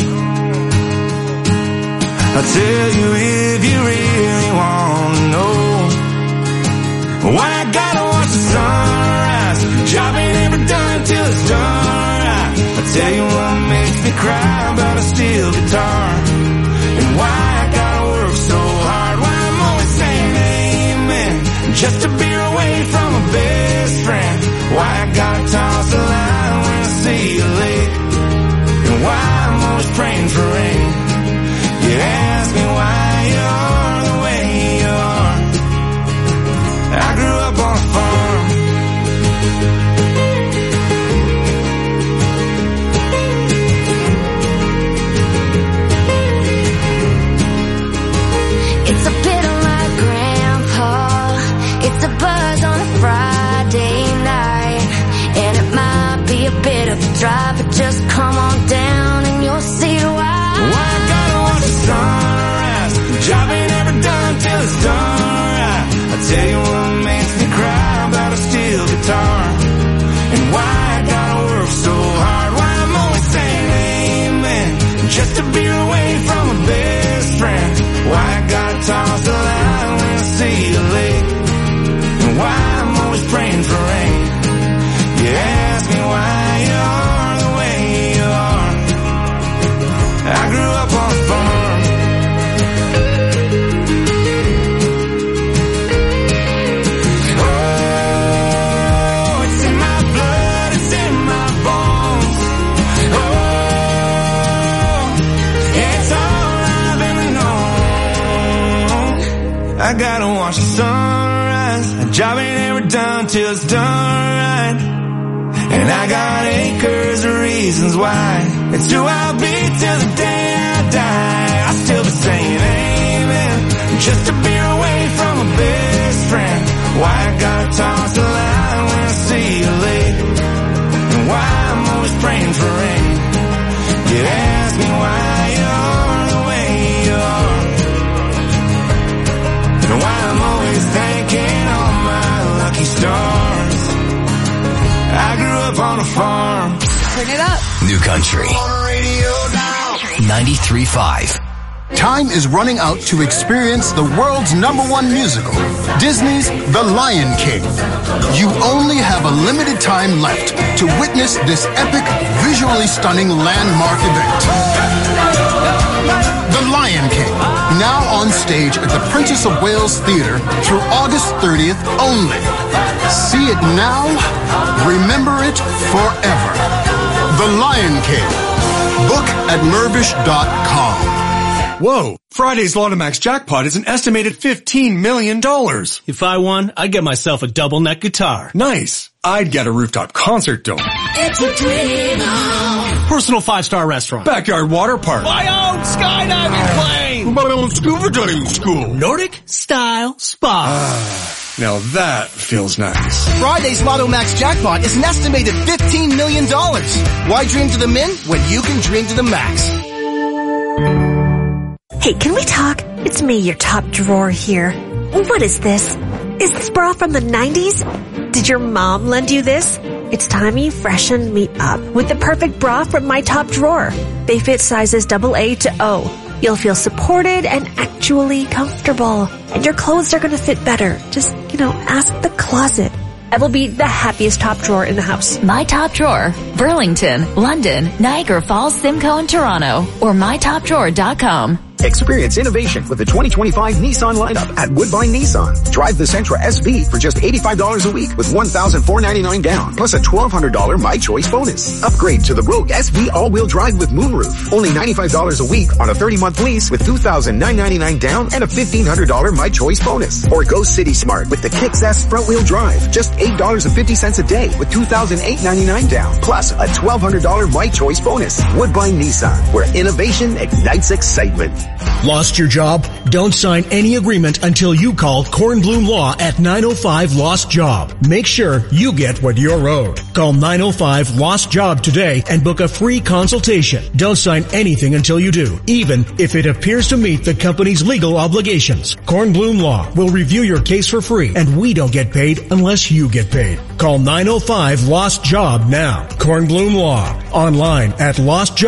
I'll tell you if you really want to know. Why I gotta watch the sunrise, job ain't ever done till it's done right. I'll tell you what makes me cry about a steel guitar, and why I gotta work so hard, why I'm always saying amen just to be away from a best friend. Why I gotta toss the line when I see you late, and why I'm always praying for rain. You ask me why you are the way you are. I grew up on a farm. It's a bit of my grandpa, it's a buzz on a Friday night, and it might be a bit of a drive, but just come on down and you'll see why. Why I gotta watch the sunrise, job ain't ever done till it's done right. I tell you what makes me cry about a steel guitar, and why I gotta work so hard, why I'm always saying amen just to be away from a best friend. Why I gotta toss the line when I see you late, and why I'm always praying for rain. You ask me why you are the way you are. I grew up on a farm. Oh, it's in my blood, it's in my bones. Oh, it's all I've ever known. I gotta watch the sunrise, a job ain't ever done till it's done right. And I got acres of reasons why. It's who I'll be till the day I die. I'll still be saying amen, just a beer away from a best friend. Why I gotta toss the line when I see you late, and why I'm always praying for rain. You ask me why you're the way you are, and why I'm always thanking all my lucky stars. I grew up on a farm. Turn it up. New Country 93.5. Time is running out to experience the world's #1 musical, Disney's The Lion King. You only have a limited time left to witness this epic, visually stunning landmark event. The Lion King, now on stage at the Princess of Wales Theatre through August 30th only. See it now, remember it forever. The Lion King. Book at Mirvish.com. Whoa, Friday's Lotomax jackpot is an estimated $15 million. If I won, I'd get myself a double neck guitar. Nice. I'd get a rooftop concert dome. It's a dream. Personal 5-star restaurant. Backyard water park. My own skydiving plane. My own scuba diving school. Nordic style spa. Now that feels nice. Friday's Lotomax jackpot is an estimated $15 million. Why dream to the min when you can dream to the max? Hey, can we talk? It's me, your top drawer here. What is this? Is this bra from the 90s? Did your mom lend you this? It's time you freshen me up with the perfect bra from my top drawer. They fit sizes AA to O. You'll feel supported and actually comfortable. And your clothes are going to fit better. Just, ask the closet. I will be the happiest top drawer in the house. My Top Drawer, Burlington, London, Niagara Falls, Simcoe, and Toronto, or mytopdrawer.com. Experience innovation with the 2025 Nissan lineup at Woodbine Nissan. Drive the Sentra SV for just $85 a week with $1,499 down, plus a $1,200 My Choice bonus. Upgrade to the Rogue SV all-wheel drive with moonroof. Only $95 a week on a 30-month lease with $2,999 down and a $1,500 My Choice bonus. Or go City Smart with the Kicks S front-wheel drive. Just $8.50 a day with $2,899 down, plus a $1,200 My Choice bonus. Woodbine Nissan, where innovation ignites excitement. Lost your job? Don't sign any agreement until you call Kornblum Law at 905-LOST-JOB. Make sure you get what you're owed. Call 905-LOST-JOB today and book a free consultation. Don't sign anything until you do, even if it appears to meet the company's legal obligations. Kornblum Law will review your case for free, and we don't get paid unless you get paid. Call 905-LOST-JOB now. Kornblum Law. Online at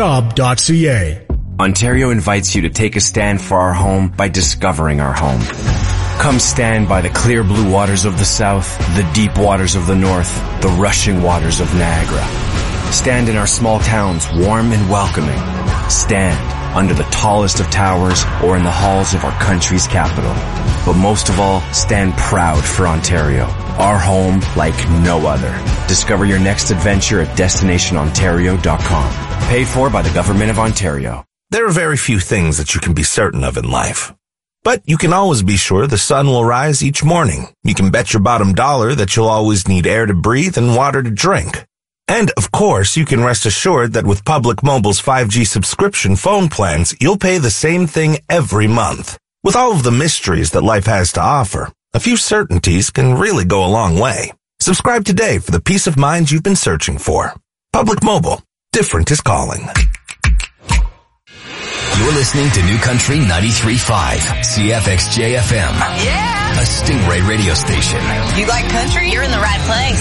lostjob.ca. Ontario invites you to take a stand for our home by discovering our home. Come stand by the clear blue waters of the south, the deep waters of the north, the rushing waters of Niagara. Stand in our small towns, warm and welcoming. Stand under the tallest of towers or in the halls of our country's capital. But most of all, stand proud for Ontario, our home like no other. Discover your next adventure at destinationontario.com. Paid for by the Government of Ontario. There are very few things that you can be certain of in life. But you can always be sure the sun will rise each morning. You can bet your bottom dollar that you'll always need air to breathe and water to drink. And, of course, you can rest assured that with Public Mobile's 5G subscription phone plans, you'll pay the same thing every month. With all of the mysteries that life has to offer, a few certainties can really go a long way. Subscribe today for the peace of mind you've been searching for. Public Mobile. Different is calling. You're listening to New Country 93.5, CFXJ-FM. Yeah! A Stingray radio station. You like country? You're in the right place.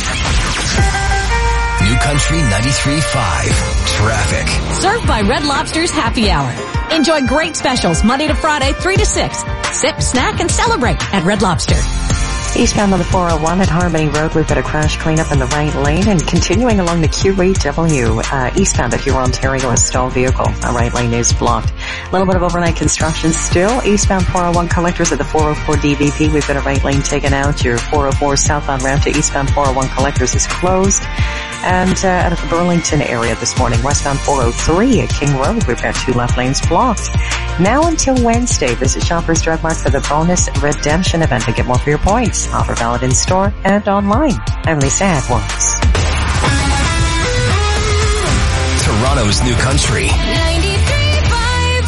New Country 93.5, traffic. Served by Red Lobster's Happy Hour. Enjoy great specials Monday to Friday, 3 to 6. Sip, snack, and celebrate at Red Lobster. Eastbound on the 401 at Harmony Road, we've got a crash cleanup in the right lane, and continuing along the QEW, eastbound at Huron, Ontario, a stalled vehicle. The right lane is blocked. A little bit of overnight construction still. Eastbound 401 collectors at the 404 DVP, we've got a right lane taken out. Your 404 southbound ramp to eastbound 401 collectors is closed. And out of the Burlington area this morning, westbound 403 at King Road, we've got 2 left lanes blocked. Now until Wednesday, visit Shoppers Drug Mart for the bonus redemption event to get more for your points. Offer valid in store and online. I'm Lisa Edwards. Toronto's New Country. 93.5.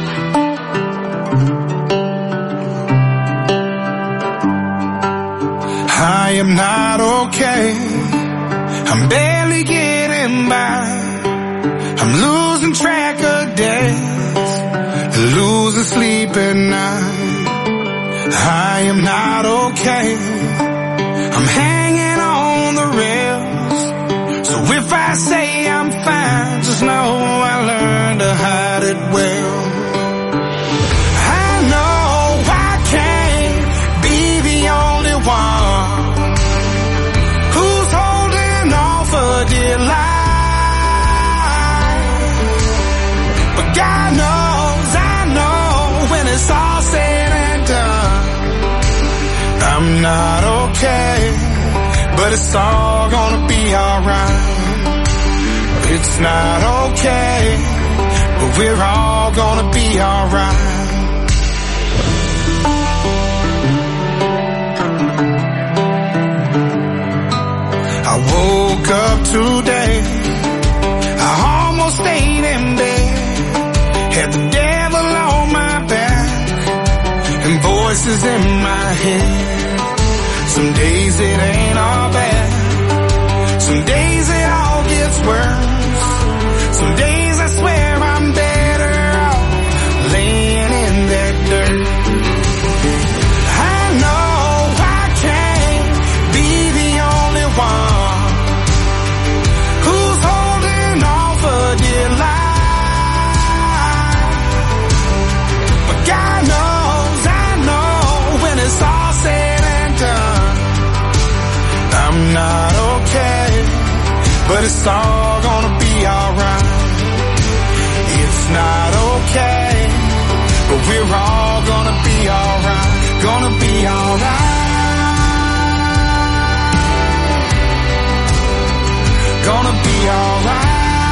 I am not okay. I'm barely getting by. I'm losing track of days, losing sleep at night. I am not okay. I'm hanging on the rails. So if I say I'm fine, just know I learned to hide it well. I know I can't be the only one who's holding on for dear life. But God knows, I know, when it's all said and done, I'm not okay, but it's all gonna be alright. It's not okay, but we're all gonna be alright. I woke up today, I almost stayed in bed, had the devil on my back, and voices in my head. Some days it ain't all bad, some days it all gets worse. Some days I swear I'm better off laying in that dirt. I know I can't be the only one who's holding on for dear life. But God knows, I know, when it's all said and done, I'm not okay, but it's all gonna be alright. It's not okay, but we're all gonna be alright. Gonna be alright. Gonna be alright.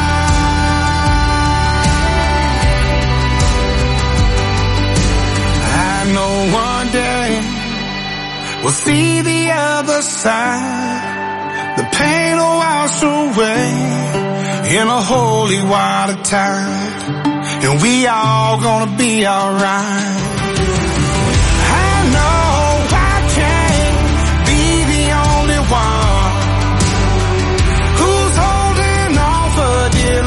I know one day we'll see the other side. The pain will wash away in a holy water tide, and we all gonna be alright. I know I can't be the only one who's holding on for dear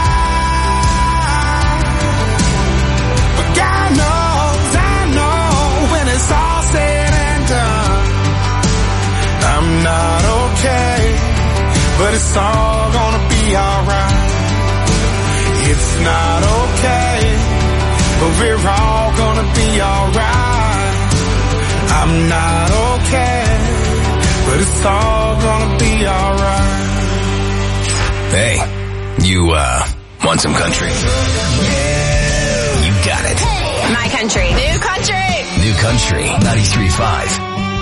life. But God knows, I know, when it's all said and done, I'm not okay, but it's all gonna be alright. It's not okay, but we're all gonna be alright. I'm not okay, but it's all gonna be alright. Hey, you, want some country? Yeah, you got it. My country. New country. New Country 93.5.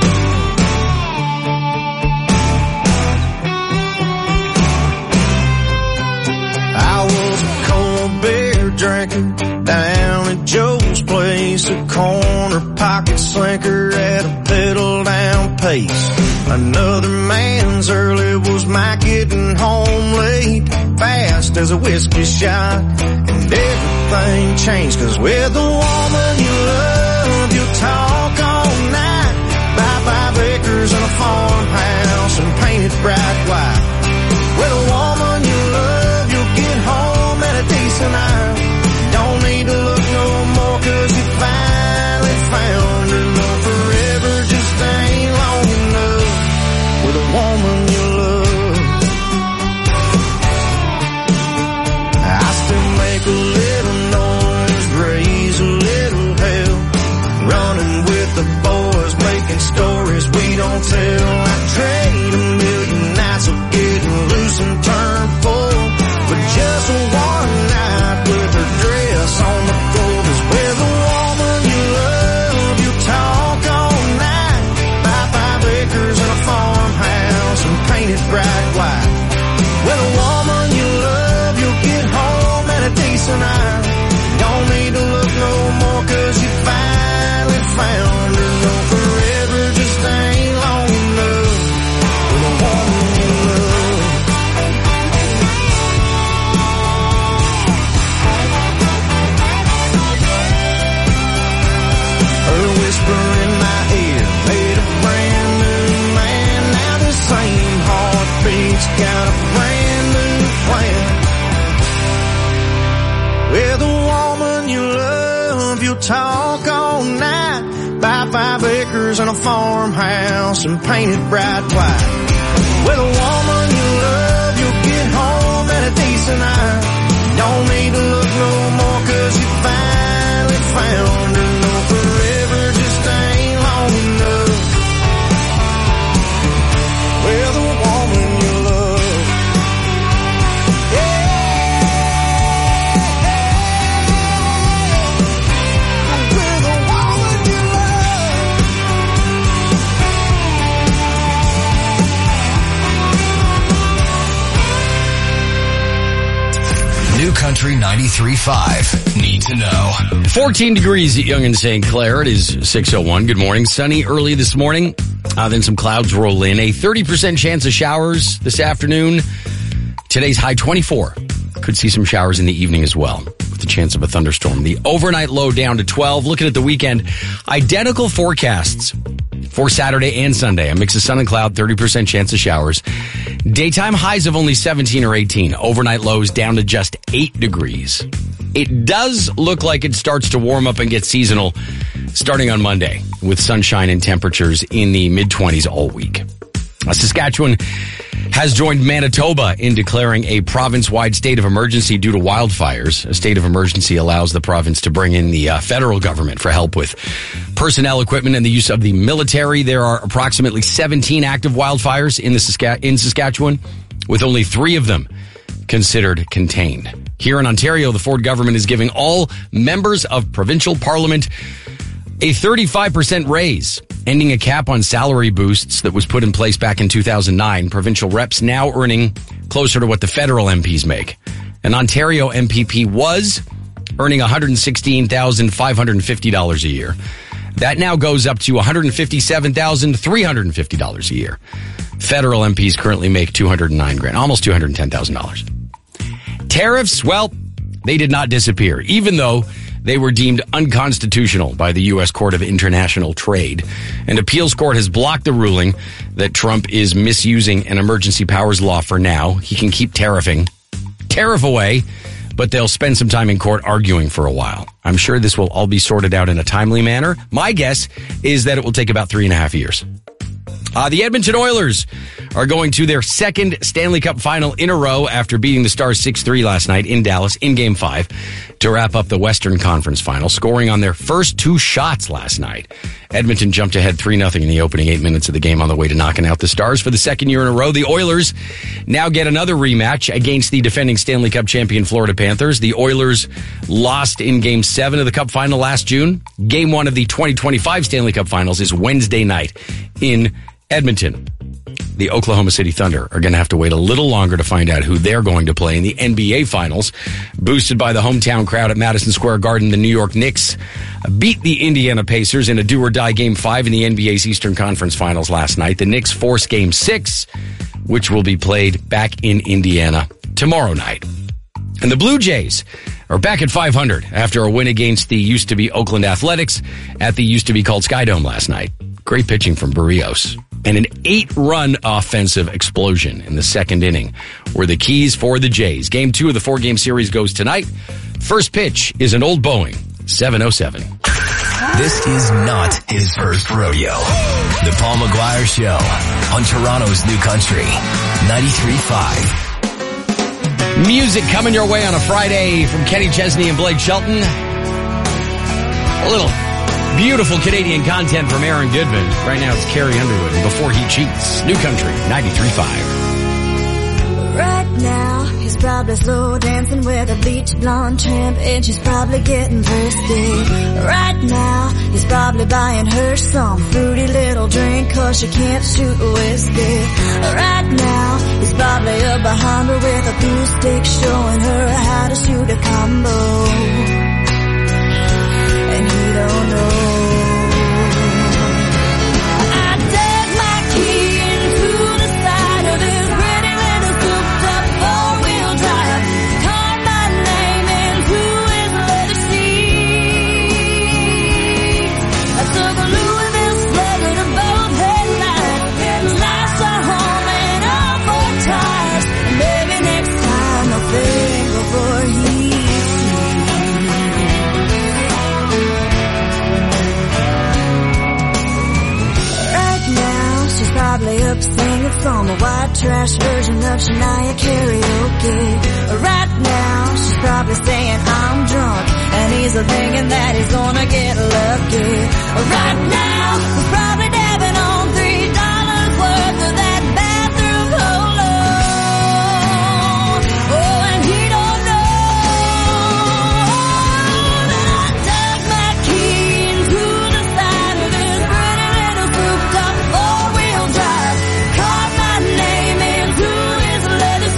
I was a cold beer drinker down at Joe's place, a corner pocket slinker at a pedal down pace. Another man's early was my getting home late, fast as a whiskey shot, and everything changed, 'cause with the woman you love, you'll talk all night, buy 5 acres and a farmhouse and paint it bright white. With a woman you love, you'll get home at a decent hour. Don't need to look no more, 'cause you finally found her. No, forever just ain't long enough with a woman you love. I still make a little noise, raise a little hell, running with the boys, making stories we don't tell. I trade a million nights of getting loose and turn full, but just one night with her dress on the floor. 'Cause with a woman you love, you talk all night, buy 5 acres and a farmhouse and paint it bright white. With a woman you love, you'll get home at a decent hour. Don't need to look no more, 'cause you finally found her. No, forever just ain't long enough with a woman you love. She's got a brand new plan. With a woman you love, you'll talk all night. Buy 5 acres and a farmhouse and paint it bright white. With a woman you love, you'll get home at a decent hour. Don't need to look no more 'cause you finally found her. No, forever just ain't long enough. With a woman you love. Yeah. With a woman you New Country 93.5. Need to know. 14 degrees at Yonge and St. Clair. It is 6:01. Good morning. Sunny early this morning. Then some clouds roll in. A 30% chance of showers this afternoon. Today's high 24. Could see some showers in the evening as well, with the chance of a thunderstorm. The overnight low down to 12. Looking at the weekend, identical forecasts for Saturday and Sunday. A mix of sun and cloud, 30% chance of showers. Daytime highs of only 17 or 18. Overnight lows down to just 8 degrees. It does look like it starts to warm up and get seasonal starting on Monday, with sunshine and temperatures in the mid-20s all week. Saskatchewan has joined Manitoba in declaring a province-wide state of emergency due to wildfires. A state of emergency allows the province to bring in the federal government for help with personnel, equipment, and the use of the military. There are approximately 17 active wildfires in Saskatchewan, with only 3 of them considered contained. Here in Ontario, the Ford government is giving all members of provincial parliament a 35% raise, ending a cap on salary boosts that was put in place back in 2009. Provincial reps now earning closer to what the federal MPs make. An Ontario MPP was earning $116,550 a year. That now goes up to $157,350 a year. Federal MPs currently make $209,000, almost $210,000. Tariffs, well, they did not disappear, even though they were deemed unconstitutional by the U.S. Court of International Trade. An appeals court has blocked the ruling that Trump is misusing an emergency powers law for now. He can keep tariff away, but they'll spend some time in court arguing for a while. I'm sure this will all be sorted out in a timely manner. My guess is that it will take about 3.5 years. The Edmonton Oilers are going to their second Stanley Cup final in a row after beating the Stars 6-3 last night in Dallas in Game 5 to wrap up the Western Conference final, scoring on their first 2 shots last night. Edmonton jumped ahead 3-0 in the opening 8 minutes of the game on the way to knocking out the Stars for the second year in a row. The Oilers now get another rematch against the defending Stanley Cup champion Florida Panthers. The Oilers lost in Game 7 of the Cup final last June. Game 1 of the 2025 Stanley Cup finals is Wednesday night in Edmonton. The Oklahoma City Thunder are going to have to wait a little longer to find out who they're going to play in the NBA Finals. Boosted by the hometown crowd at Madison Square Garden, the New York Knicks beat the Indiana Pacers in a do-or-die Game 5 in the NBA's Eastern Conference Finals last night. The Knicks force Game 6, which will be played back in Indiana tomorrow night. And the Blue Jays are back at 500 after a win against the used-to-be Oakland Athletics at the used-to-be-called Skydome last night. Great pitching from Barrios. And an 8-run offensive explosion in the second inning were the keys for the Jays. Game 2 of the 4-game series goes tonight. First pitch is an old Boeing 707. This is not his first rodeo. The Paul McGuire Show on Toronto's New Country 93.5. Music coming your way on a Friday from Kenny Chesney and Blake Shelton. A little beautiful Canadian content from Aaron Goodman. Right now it's Carrie Underwood and Before He Cheats. New Country 93.5. Right now, he's probably slow dancing with a beach blonde tramp, and she's probably getting thirsty. Right now, he's probably buying her some fruity little drink, 'cause she can't shoot whiskey. Right now, he's probably up behind her with a glue stick, showing her how to shoot a combo. And he don't know. Time. on the white trash version of Shania karaoke. Right now, she's probably saying I'm drunk, and he's thinking that he's gonna get lucky. Right now, we're probably dabbing on $3 worth of that bathroom polo. Oh, and he don't know that I dug my key into the side of his pretty little souped-up four-wheel drive, carved my name into his leather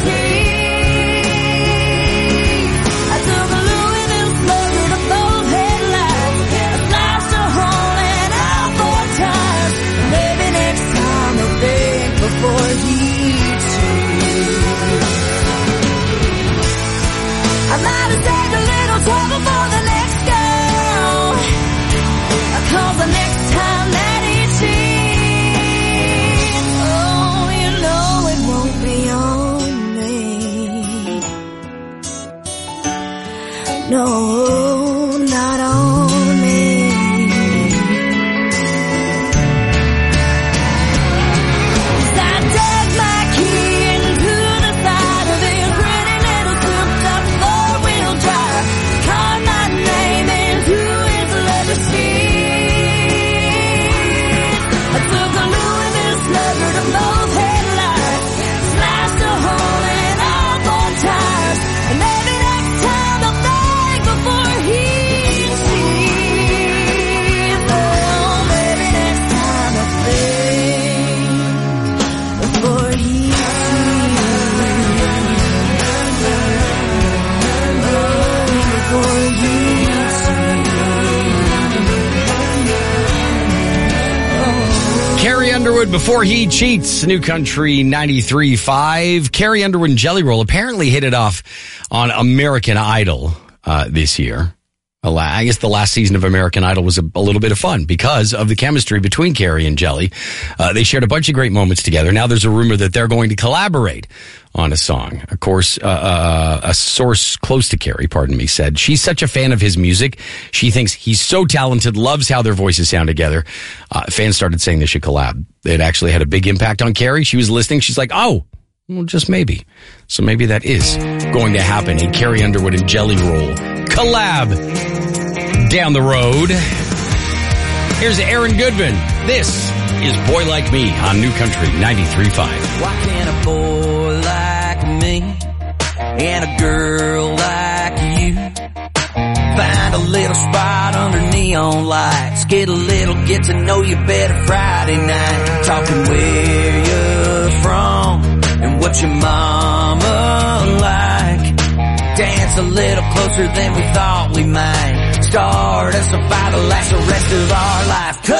seat. I took a Louisville slugger to both headlights, I slashed a hole in all four tires. Maybe next time he'll think before he cheats. I might have taken a little trouble for the next girl, 'cause the next time that he cheats, oh, you know it won't be on me. No, not on me. 'Cause I dug my key into the side of his pretty little souped-up four-wheel drive, carved my name into his leather seat. I took a Louisville slugger to both headlights, slashed a hole in all four tires, and maybe next time I'll think before he cheats. Oh, maybe next time I'll think before he Carrie Underwood, Before He Cheats, New Country 93.5. Carrie Underwood and Jelly Roll apparently hit it off on American Idol this year. I guess the last season of American Idol was a little bit of fun because of the chemistry between Carrie and Jelly. They shared a bunch of great moments together. Now there's a rumor that they're going to collaborate on a song. Of course, a source close to Carrie, said she's such a fan of his music. She thinks he's so talented, loves how their voices sound together. Fans started saying they should collab. It actually had a big impact on Carrie. She was listening. She's like, oh, well, just maybe. So maybe that is going to happen. A Carrie Underwood and Jelly Roll collab down the road. Here's Aaron Goodman. This is Boy Like Me on New Country 93.5. Why can't a boy like me and a girl like you find a little spot under neon lights, get to know you better Friday night, talking where you're from and what your mama like, dance a little closer than we thought we might, start us a fight to last the rest of our life.